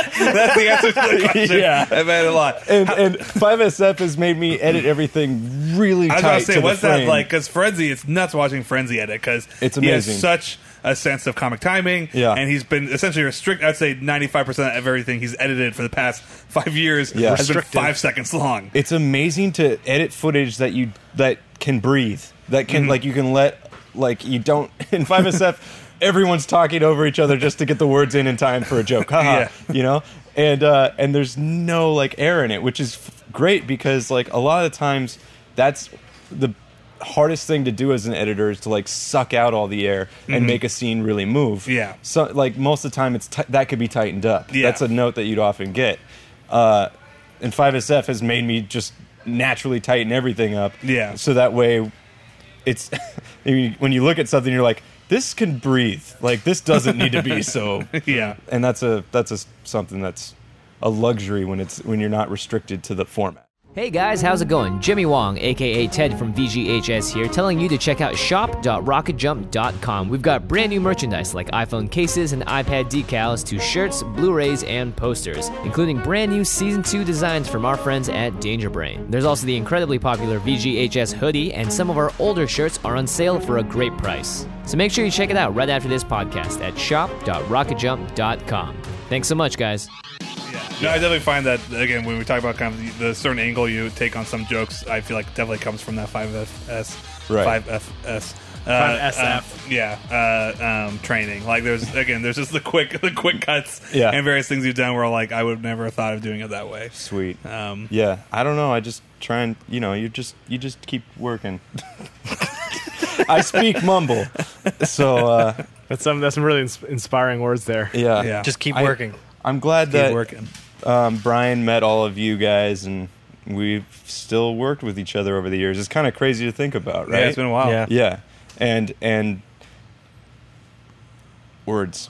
That's the answer to the question. Yeah. I've had a lot. And, and five S F has made me edit everything really I was tight going to say, to what's the that frame. like? Because Frenzy, it's nuts watching Frenzy edit because It's he has amazing. such a sense of comic timing. Yeah. And he's been essentially restricted. I'd say ninety-five percent of everything he's edited for the past five years Yeah. has been Restricted. five seconds long. It's amazing to edit footage that you that can breathe, that can Mm-hmm. like you can let like you don't in five S F. Everyone's talking over each other just to get the words in in time for a joke, haha, Yeah. you know. And uh, and there's no like air in it, which is f- great because like a lot of the times that's the hardest thing to do as an editor is to like suck out all the air and make a scene really move. Yeah. So like most of the time it's t- that could be tightened up. Yeah. That's a note that you'd often get. Uh, and five S F has made me just naturally tighten everything up. Yeah. So that way it's when you look at something you're like, this can breathe. Like this doesn't need to be so. Yeah. And that's a that's a something that's a luxury when it's when you're not restricted to the format. Hey guys, how's it going? Jimmy Wong, aka Ted from V G H S here, telling you to check out shop dot rocket jump dot com. We've got brand new merchandise like iPhone cases and iPad decals to shirts, Blu-rays, and posters, including brand new Season two designs from our friends at Danger Brain. There's also the incredibly popular V G H S hoodie, and some of our older shirts are on sale for a great price. So make sure you check it out right after this podcast at shop dot rocket jump dot com. Thanks so much, guys. No, I definitely find that, again, when we talk about kind of the, the certain angle you take on some jokes, I feel like definitely comes from that five F S. Right. five F S. Uh, five S F. uh, yeah, uh, um, training. Like, there's, again, there's just the quick the quick cuts Yeah. and various things you've done where, like, I would have never thought of doing it that way. Sweet. Um, Yeah. I don't know. I just try and you know, you just you just keep working. I speak mumble. So uh That's some that's some really ins- inspiring words there. yeah. Yeah. Just keep I- working. I'm glad keep that working. um, Brian met all of you guys, and we've still worked with each other over the years. It's kind of crazy to think about, right? Yeah, it's been a while. Yeah. Yeah, and and words.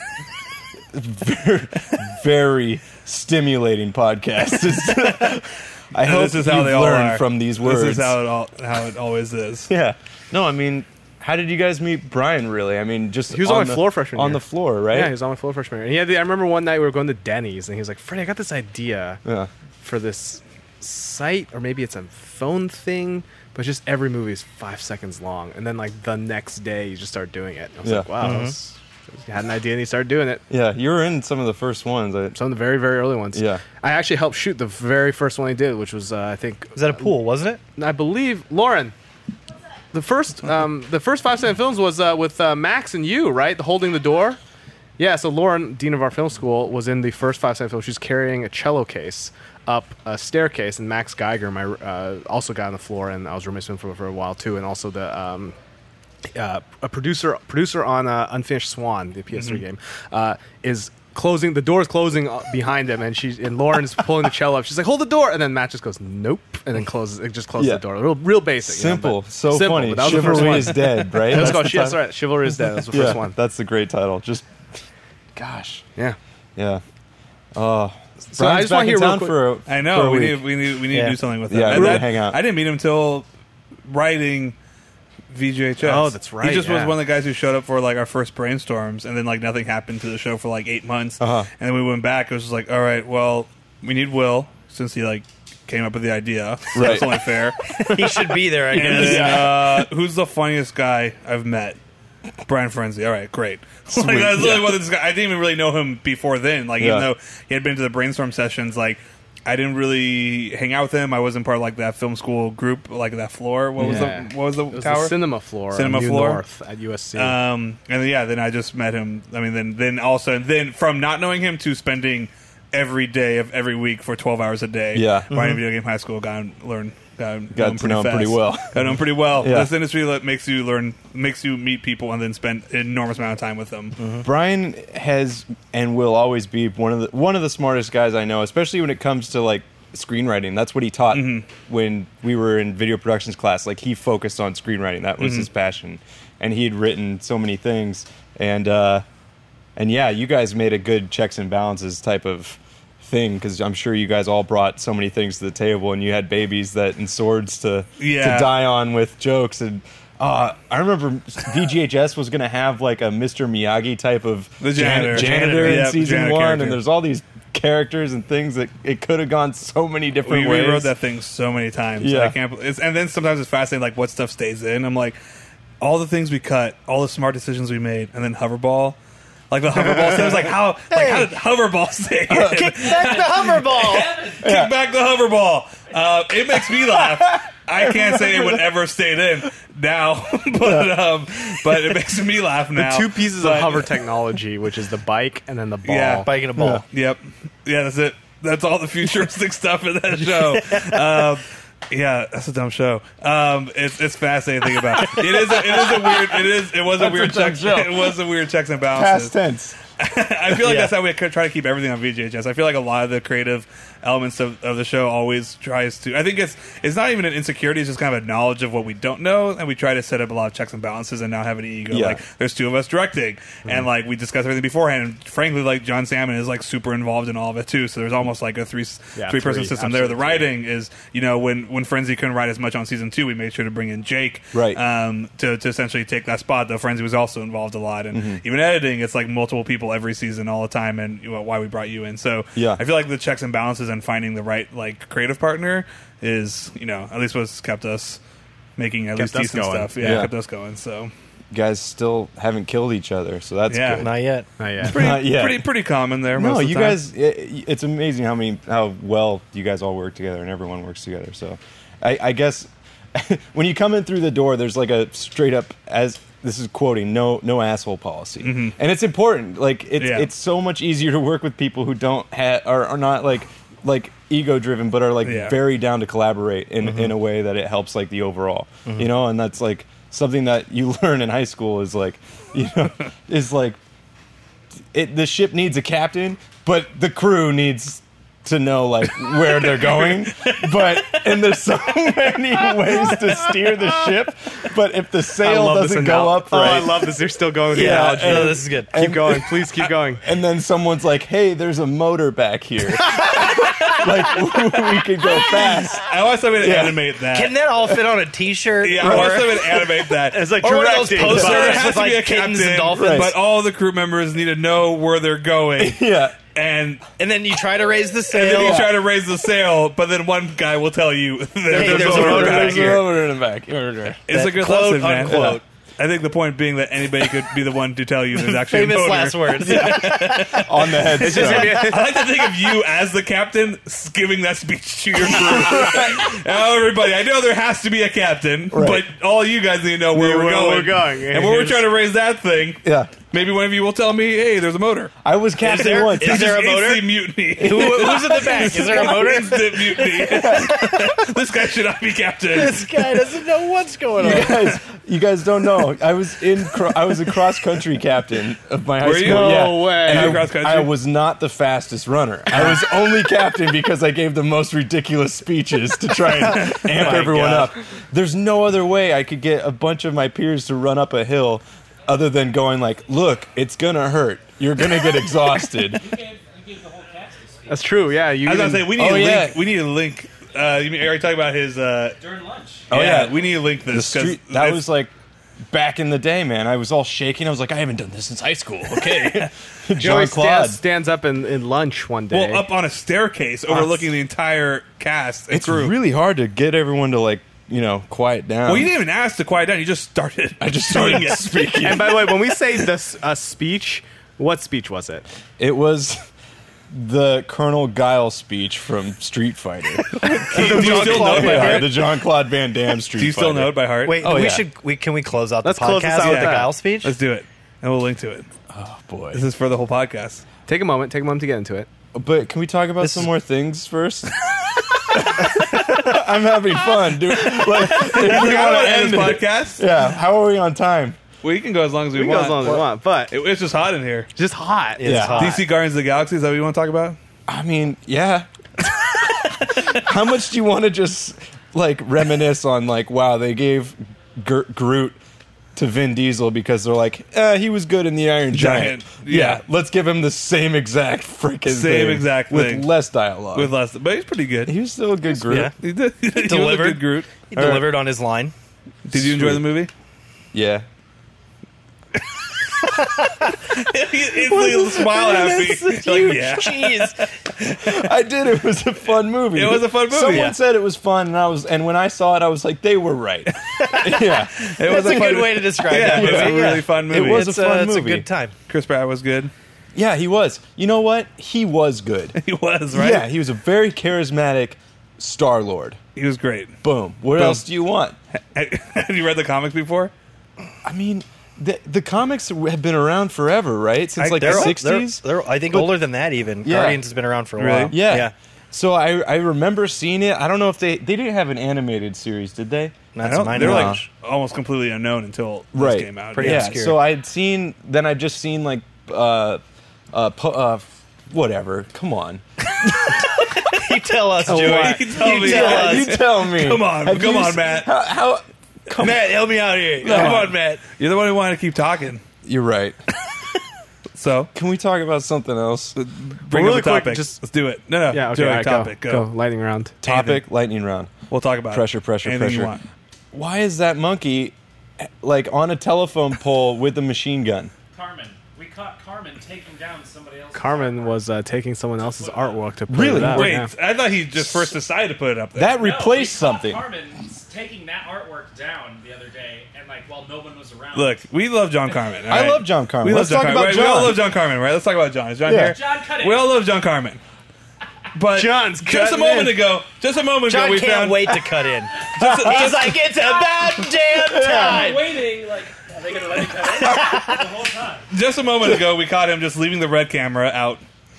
very, very stimulating podcast. It's- I And hope this is how you've they all learned are. from these words. This is how it, all, how it always is. Yeah. No, I mean, how did you guys meet Brian? Really? I mean, just He was on my the, floor freshman on year. the floor, right? Yeah, he was on my floor freshman year. And he had the, I remember one night we were going to Denny's, and he was like, "Freddie, I got this idea Yeah. for this site, or maybe it's a phone thing, but just every movie is five seconds long." And then, like, the next day, you just start doing it. I was Yeah. like, wow, that was- he had an idea, and he started doing it. Yeah, you were in some of the first ones. I, Some of the very, very early ones. Yeah. I actually helped shoot the very first one he did, which was, uh, I think, Was that a pool, wasn't it? I believe, Lauren. The first, um, the first five second films was uh, with uh, Max and you, right? The Holding the Door. Yeah. So Lauren, dean of our film school, was in the first five second film. She's carrying a cello case up a staircase, and Max Geiger, my uh, also got on the floor, and I was roommates with him for, for a while too, and also the. Um, uh, a producer, producer on uh, Unfinished Swan, the P S three game, uh, is closing. The door is closing uh, behind him, and she's and Lauren's pulling the cello up. She's like, "Hold the door!" And then Matt just goes, "Nope," and then closes. It just closes Yeah. the door. Real, real basic. you know, simple, but so simple, funny. but that was the first Chivalry one. is dead, right? It was That's called. the Yes, title? right. Chivalry is dead. That was the Yeah, first one. that's the great title. Just, gosh, Yeah. yeah. Uh, So I just want to hear real town quick. for a, I know. for a We week. need, we need we need Yeah. to do something with that. Yeah, I, we gotta I- hang out. I didn't meet him till writing V G H S. Oh, that's right, He just was yeah. one of the guys who showed up for like our first brainstorms, and then like nothing happened to the show for like eight months. Uh-huh. And then we went back. It was just like, all right, well, we need Will since he like came up with the idea. So Right. That's only fair. He should be there, I And guess. then, uh, who's the funniest guy I've met? Brian Frenzy. All right, great. like, Sweet, that's literally yeah. what this guy. I didn't even really know him before then. Like, Yeah. even though he had been to the brainstorm sessions, like I didn't really hang out with him. I wasn't part of like that film school group, like that floor. What was Yeah. the what was the It was tower? the cinema floor. Cinema on New floor? North at U S C. Um, and then, yeah, then I just met him. I mean, then then also, and then from not knowing him to spending every day of every week for twelve hours a day, Yeah. playing video game high school, got to learn. Got, Got to know him pretty fast. well. Got to know him pretty well. Yeah. This industry that makes you learn, makes you meet people, and then spend an enormous amount of time with them. Mm-hmm. Brian has and will always be one of the one of the smartest guys I know, especially when it comes to like screenwriting. That's what he taught Mm-hmm. when we were in video productions class. Like he focused on screenwriting. That was Mm-hmm. his passion, and he had written so many things. And uh, and yeah, you guys made a good checks and balances type of thing because I'm sure you guys all brought so many things to the table, and you had babies that and swords to Yeah. to die on with jokes. And uh, I remember V G H S was going to have like a Mister Miyagi type of The jan- janitor. janitor Janitor, in yep, season janitor one, character. and there's all these characters and things that it could have gone so many different We ways. rewrote that thing so many times. Yeah. I can't. It's, and then sometimes it's fascinating, like what stuff stays in. I'm like, all the things we cut, all the smart decisions we made, and then Hoverball. Like the hoverball thing was like how like how did hoverball stay in? Kick back the hoverball. Kick back the hoverball. Uh, it makes me laugh. I can't say it would ever stayed in now, but um, but it makes me laugh now. Two pieces But- of hover technology, which is the bike and then the ball. Yeah. Biking a ball. Yep. Yeah, that's it. That's all the futuristic stuff in that show. Um, yeah, that's a dumb show. Um, it's it's fascinating to think about. It is a, it is a weird it is it was a That's weird a dumb check show. it was a weird checks and balances. Past tense. I feel like Yeah. that's how we could try to keep everything on V G H S. I feel like a lot of the creative elements of, of the show always tries to. I think it's it's not even an insecurity; it's just kind of a knowledge of what we don't know, and we try to set up a lot of checks and balances and not have any ego. Yeah. Like there's two of us directing, and like we discuss everything beforehand. And frankly, like John Salmon is like super involved in all of it too. So there's almost like a three Yeah, three person three, system there. The absolutely. writing is you know when when Frenzy couldn't write as much on season two, we made sure to bring in Jake Right. um, to to essentially take that spot. Though Frenzy was also involved a lot, and Mm-hmm. even editing, it's like multiple people every season all the time, and you know, why we brought you in. So Yeah. I feel like the checks and balances and finding the right like creative partner is you know at least what's kept us making at Kept least us decent going. stuff. Yeah, Yeah. kept us going. So You guys still haven't killed each other, so that's Yeah. good. Not yet. Not yet. pretty Not yet. pretty pretty common there. No, most of the you time. guys. It, it's amazing how many how well you guys all work together and everyone works together. So, I, I guess when you come in through the door, there's like a straight up as this is quoting no no asshole policy, and it's important. Like it's Yeah. it's so much easier to work with people who don't have are, are not like like ego driven, but are like Yeah. very down to collaborate in in a way that it helps like the overall. You know, and that's like something that you learn in high school is like you know is like it, the ship needs a captain, but the crew needs to know like where they're going. But and there's so many ways to steer the ship. But if the I sail love this doesn't go anal- up Oh, I right, love this. You're still going with the Yeah, analogy. and- No, this is good. Keep going. Please keep going. and then someone's like, "Hey, there's a motor back here." Like we could go fast. I want someone to Yeah. animate that. Can that all fit on a T-shirt? yeah, I Or- want someone to animate that. It's like Or one of those directing. posters So there but- has with, to be like, a kittens captain, and dolphins. Right. but all the crew members need to know where they're going. Yeah. And And then you try to raise the And sail. then you try to raise the sail, but then one guy will tell you that there's, there's a a motor motor back There's a here. motor in the back. Motor. It's a That good quote, lesson, man. unquote. I think the point being that anybody could be the one to tell you there's actually Famous a motor. last words. On the head. I like to think of you as the captain s- giving that speech to your crew. Now, everybody, I know there has to be a captain, Right. but all you guys need to know where Yeah, we're where going. we're going. And when we're trying to raise that thing, Yeah. maybe one of you will tell me, hey, there's a motor. I was captain there- once. is there a Just motor? instant mutiny. Who, who's in the back? Is there a motor? Instant mutiny. This guy should not be captain. This guy doesn't know what's going on. You guys, you guys don't know. I was in. Cro- I was a cross country captain of my high Were school. you? Yeah. No way. And You I, were cross country? I was not the fastest runner. I was only captain because I gave the most ridiculous speeches to try and amp My everyone God. up. There's no other way I could get a bunch of my peers to run up a hill, other than going like, "Look, it's gonna hurt. You're gonna get exhausted." That's true. Yeah. You I was gonna even- say we need Oh, a yeah. link. We need a link. Uh, you mean, are you talking about his? Uh, During lunch. Oh, yeah. we need to link The this. 'cause street. That it's- was like. Back in the day, man, I was all shaking. I was like, I haven't done this since high school. Okay, Joey Jean Claude. stands, stands up in, in lunch one day. well up on a staircase overlooking the entire cast and It's crew. really hard to get everyone to like, you know, quiet down. well, you didn't even ask to quiet down. You just started. I just doing started it. speaking. And by the way, when we say this a speech, what speech was it? It was the Colonel Guile speech from Street Fighter. Do you still know it by Yeah, heart? the Jean Claude Van Damme Street Do you still Fighter. know it by heart? Wait, Oh, we yeah. should. We can we close out Let's the close this podcast out with with the that. Guile speech? Let's do it, and we'll link to it. Oh boy! This is for the whole podcast. Take a moment. Take a moment to get into it. But can we talk about some is- more things first? I'm having fun, dude. Like, if we We want want to to end end this it, podcast. yeah. How are we on time? We can go as long as we, We can go want. as long as we want, but It- it's just hot in here. just hot. It's Yeah. hot. D C Guardians of the Galaxy. Is that what you want to talk about? I mean, yeah. How much do you want to just like reminisce on? Like, wow, they gave Gr- Groot to Vin Diesel because they're like, eh, he was good in the Iron Giant. Giant, Yeah. yeah. let's give him the same exact freaking Same thing exact with thing. less dialogue. With less, but he's pretty good. he was still a good Groot. Yeah. He did. He was a Delivered. good Groot. He All right. delivered on his line. Did you enjoy Sweet. the movie? Yeah. Instantly smile happy. Huge Like, yeah. cheese. I did. It was a fun movie. It was a fun movie. Someone Yeah. said it was fun, and I was, and when I saw it, I was like, they were right. Yeah, It was That's a fun, good way to describe Yeah, that it was movie. a really Yeah. fun movie. It was It's a fun uh, it's movie. a good time. Chris Pratt was good. yeah, he was. You know what? He was good. He was, right? Yeah, he was a very charismatic Star Lord. He was great. Boom. What Boom. else do you want? Have you read the comics before? I mean, the the comics have been around forever, right? Since I- like They're, the they're, sixties. they're, I think, But- older than that even. Yeah. Guardians has been around for a Really? while. Yeah. Yeah. So I I remember seeing it. I don't know if they they didn't have an animated series, did they? Not I to don't- my They're knowledge. like almost completely unknown until Right. this came out. Pretty yeah. yeah. obscure. So I'd seen. Then I'd just seen like uh uh, po- uh whatever. Come on. You tell us, Oh, Joey. what? You tell me. tell Yeah, us. You tell me. Come on, Have come you on, s- Matt. How? how Matt, help me out here. No. Come on, Matt. You're the one who wanted to keep talking. you're right. So Can we talk about something else? bring really up a quick, topic. just- Let's do it. No, no. Yeah, okay, Joey, all right, topic. go, Go. go. Lightning round. Topic: lightning round. We'll talk about Pressure, it. pressure, Anything pressure. You want. Why is that monkey like on a telephone pole with a machine gun? Carmen. We caught Carmen taking down somebody else's Carmen artwork. was uh, taking someone else's artwork to put Really? it up. Wait, Yeah. I thought he just first decided to put it up there. That No, replaced we caught something. Carmen taking that artwork down the other day, and like while no one was around. Look, we love John Carmen. all I right? love John Carmen. We Let's love talk John about Carmen. Right, We all John. love John Carmen, right? Let's talk about John. Is John Yeah. here? John, cut it. We all love John Carmen. But John's just a cutting moment in. ago, just a moment John ago, we can't found wait to cut in. Just, He's just, like, it's about damn I'm time. waiting. Like, are they gonna let me cut it the whole time? just a moment ago, we caught him just leaving the red camera out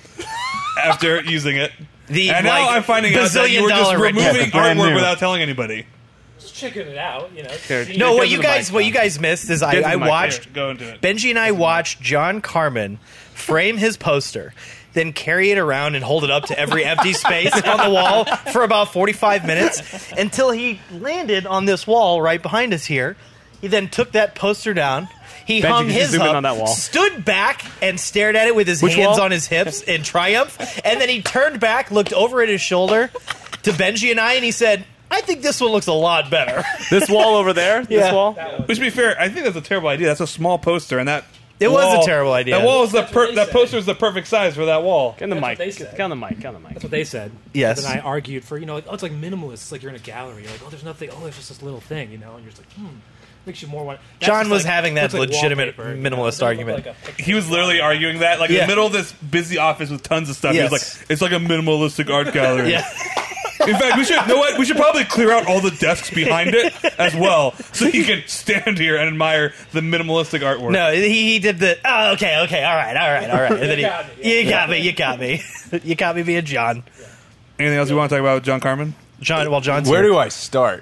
after using it. The, And now like, I'm finding out that you were just bazillion-dollar red removing camera. Yeah, brand artwork new. without telling anybody. Just checking it out, you know. Here, seeing- No, Get what to you the guys mic, what though. you guys missed is I, Get to the I mic. watched Here, go into it. Benji and I watched John Carmen frame his poster, then carry it around and hold it up to every empty space on the wall for about forty-five minutes until he landed on this wall right behind us here. He then took that poster down. He Benji, hung could you his zoom in up, on that wall? stood back and stared at it with his Which hands wall? on his hips in triumph, and then he turned back, looked over at his shoulder to Benji and I, and he said, I think this one looks a lot better. This wall over there. Yeah. This wall. Which, to be fair, I think that's a terrible idea. That's a small poster, and that It was a wall- terrible idea. That wall is the That's what per- they that said. poster is the perfect size for that wall. Get on the That's what mic. they Get, said. get on the mic. Get on the mic. That's what they said. Yes. And then I argued for, you know, like, oh, it's like minimalist. It's like you're in a gallery. You're like, oh, there's nothing. Oh, there's just this little thing, you know? And you're just like, hmm. Makes you more want. that's John just was like- having that looks like legitimate wallpaper, you know? minimalist It doesn't look argument. like a picture He was literally arguing that, like in Yeah. the middle of this busy office with tons of stuff. Yes. He was like, "It's like a minimalistic art gallery." Yeah. In fact, we should you know what? We should probably clear out all the desks behind it as well, so he can stand here and admire the minimalistic artwork. No, he, he did the. Oh, okay, okay, all right, all right, all right. And then he, You got me, you got me, you got me, you got me being John. Anything else you want to talk about with John Carmen? John, well, John's Where here. do I start?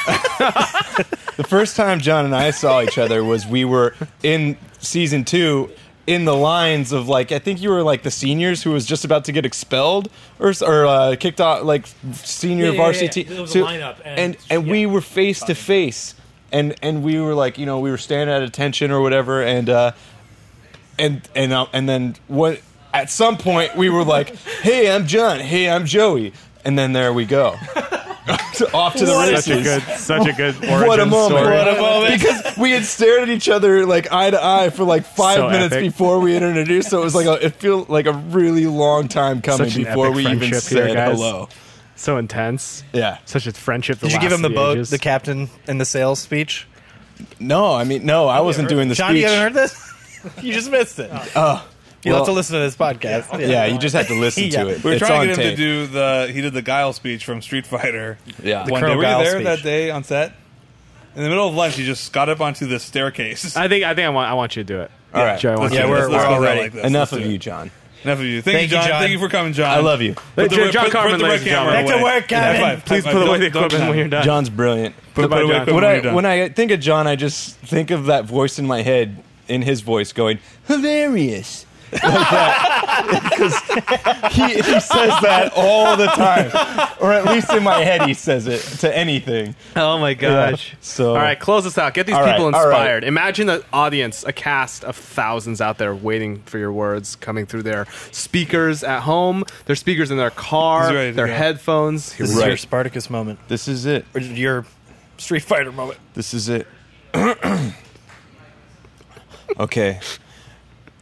The first time John and I saw each other was we were in season two in the lines of like I think you were like the seniors who was just about to get expelled or s- or uh, kicked off like senior Yeah, yeah, yeah, varsity yeah. It was a so- lineup, and- and and we yeah. were face to face and and we were like you know we were standing at attention or whatever and uh, and and uh, and then what at some point we were like hey I'm John hey I'm Joey and then there we go. Off to the races. Such a good, such a good origin What a moment! story. What a moment! Because we had stared at each other like eye to eye for like five So minutes epic. before we had introduced. So it was like a, it felt like a really long time coming Such an before epic we even friendship said here, guys. hello. So intense. Yeah. Such a friendship. that Did you give him the lasts boat, ages. the captain, and the sales speech? No, I mean no, I wasn't doing the John, speech. you haven't heard this? You just missed it. Oh, You'll well, have to listen to this podcast. yeah, you just have to listen Yeah. to it. We were it's trying on to get him tape. to do the. He did the Guile speech from Street Fighter. Yeah. The One day, Colonel were you Guile there speech. that day on set? In the middle of lunch, he just got up onto the staircase. I think. I think. I want. I want you to do it. All right. Joey, I want Let's you Yeah, to do do this. we're- it. Let's we're go all down ready. like this. Enough Let's of do it. you, John. Enough of you. Thank, Thank you, you, John. John. Thank you for coming, John. I love you. Put the, John put, Carmen, put the ladies red and camera gentlemen. Back to away. work, High Kevin. five. Please High put five. away the Don't- don't equipment when John. you're done. John's brilliant. Put, put Goodbye, away John. equipment When when I you're done. when I think of John, I just think of that voice in my head, in his voice, going hilarious. Like that, because he, he says that all the time, or at least in my head, he says it to anything. Oh my gosh. Yeah, so- all right, close this out. Get these All right, people all right. inspired. Imagine an audience, a cast of thousands out there waiting for your words coming through their speakers at home, their speakers in their car, He's ready to their go. headphones. Here This we is go. your Spartacus moment. This is it. Or your Street Fighter moment. This is it. Okay.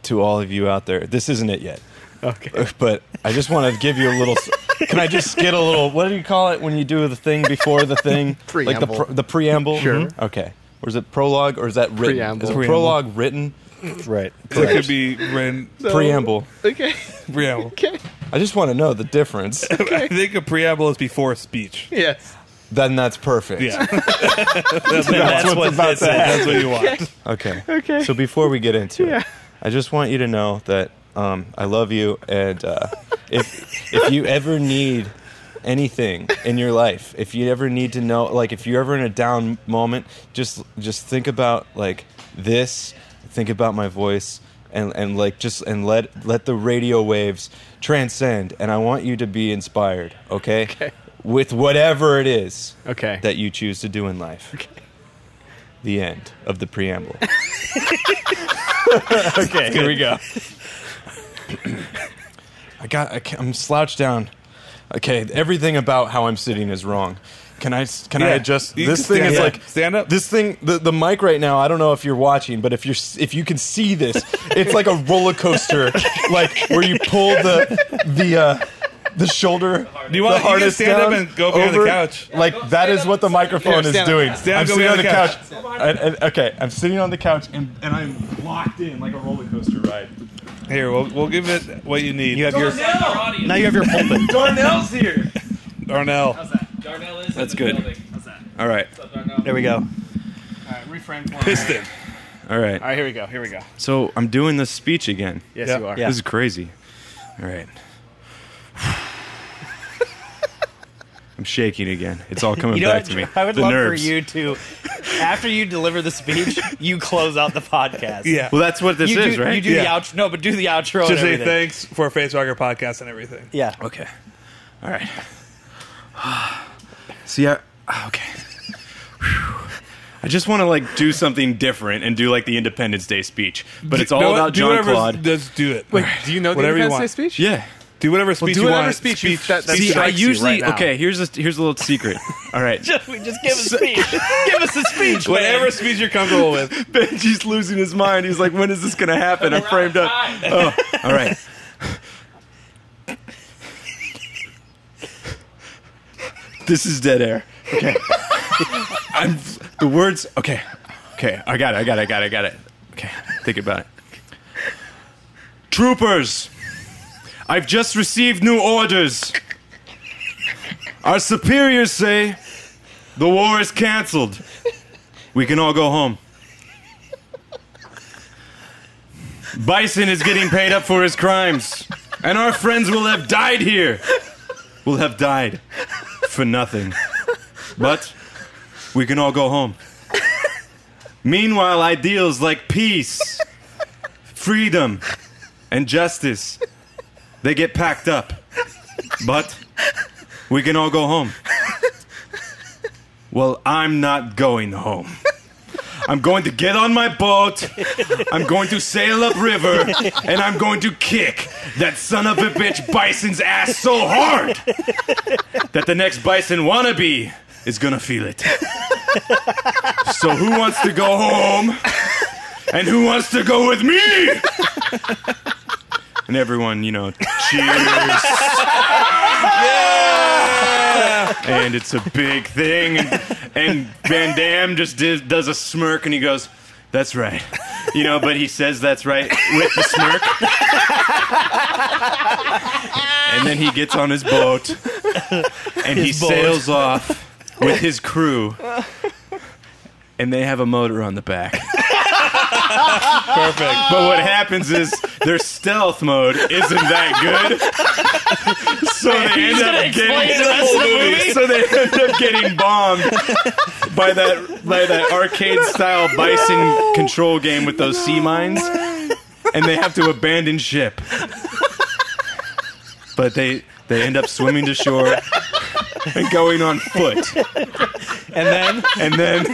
to all of you out there. This isn't it yet. Okay. But I just want to give you a little. Can I just skid a little? What do you call it when you do the thing before the thing? Like the Preamble. pro, the preamble. Sure. Okay. Or is it prologue or is that written? Preamble. Is it Preamble. prologue written? Right. So it could be written Preamble. Okay. preamble. Okay. I just want to know the difference. I think a preamble is before speech. Yes. Then that's perfect. Yeah, That's, what's what about this to is. that's what you want. Okay. Okay. So before we get into Yeah. it, I just want you to know that um, I love you, and uh, if if you ever need anything in your life, if you ever need to know, like if you're ever in a down moment, just just think about like this, think about my voice, and and like just and let let the radio waves transcend, and I want you to be inspired. Okay. Okay. With whatever it is Okay. that you choose to do in life. Okay. The end of the preamble. Okay. Here we go. I got. I can't, I'm slouched down. Okay, everything about how I'm sitting is wrong. Can I? Can I Yeah. adjust? You This can thing stand is up. like Stand up. This thing, the the mic right now. I don't know if you're watching, but if you're if you can see this, it's like a roller coaster, like where you pull the the uh, the shoulder. Do you want the you can harness stand up down and go behind over. the couch? Like that is what the microphone Here, is stand up. doing. Stand up, I'm go sitting on behind the the couch. And, and, okay, I'm sitting on the couch and, and I'm locked in like a roller coaster ride. Here, we'll we'll give it what you need. You have your now you have your pulpit. Darnell's here. Darnell. Darnell is That's good. How's that? All right. What's up, Darnell? There we go. All right. Reframe. for me. Piston. All right. All right. Here we go. Here we go. So I'm doing this speech again. Yes, Yeah. you are. Yeah. This is crazy. All right. I'm shaking again. It's all coming You know back what? to me. I would the love nerves. for you to, after you deliver the speech, you close out the podcast. Yeah. Well, that's what this you is, do, right? You do Yeah. the outro. No, but do the outro. Just and say everything. thanks for Face Rocker podcast and everything. Yeah. Okay. All right. See, I okay. I just want to like do something different and do like the Independence Day speech, but it's all Do- about do John whatever- Claude. Just do it. Wait. Do you know the Whatever you Independence Day want. speech? Yeah. Do whatever speech do you whatever want. speech you- that- that See, I strikes you usually right now. okay. Here's a here's a little secret. All right. Just, we just give a speech. Give us a speech. Whatever man. speech you're comfortable with. Benji's losing his mind. He's like, when is this going to happen? I'm framed up. Oh, all right. This is dead air. Okay. I'm the words. Okay. Okay. I got it. I got it. I got it. I got it. Okay. Think about it. Troopers, I've just received new orders. Our superiors say the war is canceled. We can all go home. Bison is getting paid up for his crimes, and our friends will have died here. Will have died for nothing. But we can all go home. Meanwhile, ideals like peace, freedom, and justice, they get packed up. But we can all go home. Well, I'm not going home. I'm going to get on my boat, I'm going to sail upriver, and I'm going to kick that son of a bitch Bison's ass so hard that the next Bison wannabe is gonna feel it. So who wants to go home? And who wants to go with me? And everyone, you know, cheers. And it's a big thing. And, and Van Damme just did, does a smirk and he goes, that's right. You know, but he says that's right with the smirk. And then he gets on his boat and he His boat. sails off with his crew. And they have a motor on the back. Perfect. But what happens is their stealth mode isn't that good. So they end up getting the rest of the movie? so they end up getting bombed by that by that arcade style Bison control game with those sea mines. And they have to abandon ship. But they they end up swimming to shore and going on foot. And then And then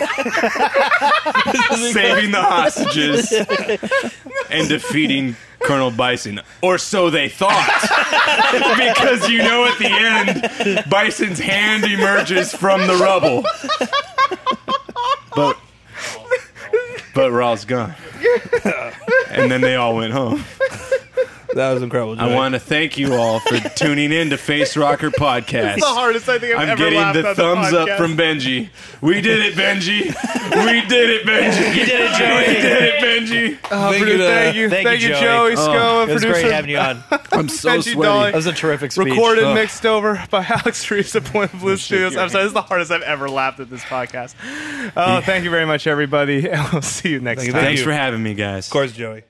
saving the hostages and defeating Colonel Bison. Or so they thought. Because you know at the end, Bison's hand emerges from the rubble. But but Raw's gone. And then they all went home. That was incredible. Joey. I want to thank you all for tuning in to Face Rocker Podcast. It's the hardest I think I've I'm ever getting laughed the on thumbs the up podcast. from Benji. We did it, Benji. We did it, Benji. You did it, We Joey. did it, Benji. Oh, Thank produ- you to- thank you, Thank thank you, you, Joey. Joey Oh, Scoma, It was producer. great having you on. I'm so Benji sweaty. Dolly. That was a terrific speech. Recorded, Oh. mixed over by Alex Reeves at Point Blue Studios. your I'm sorry, this is the hardest I've ever laughed at this podcast. Oh, thank you very much, everybody, and we'll see you next Thank you. time. Thanks for having me, guys. Of course, Joey.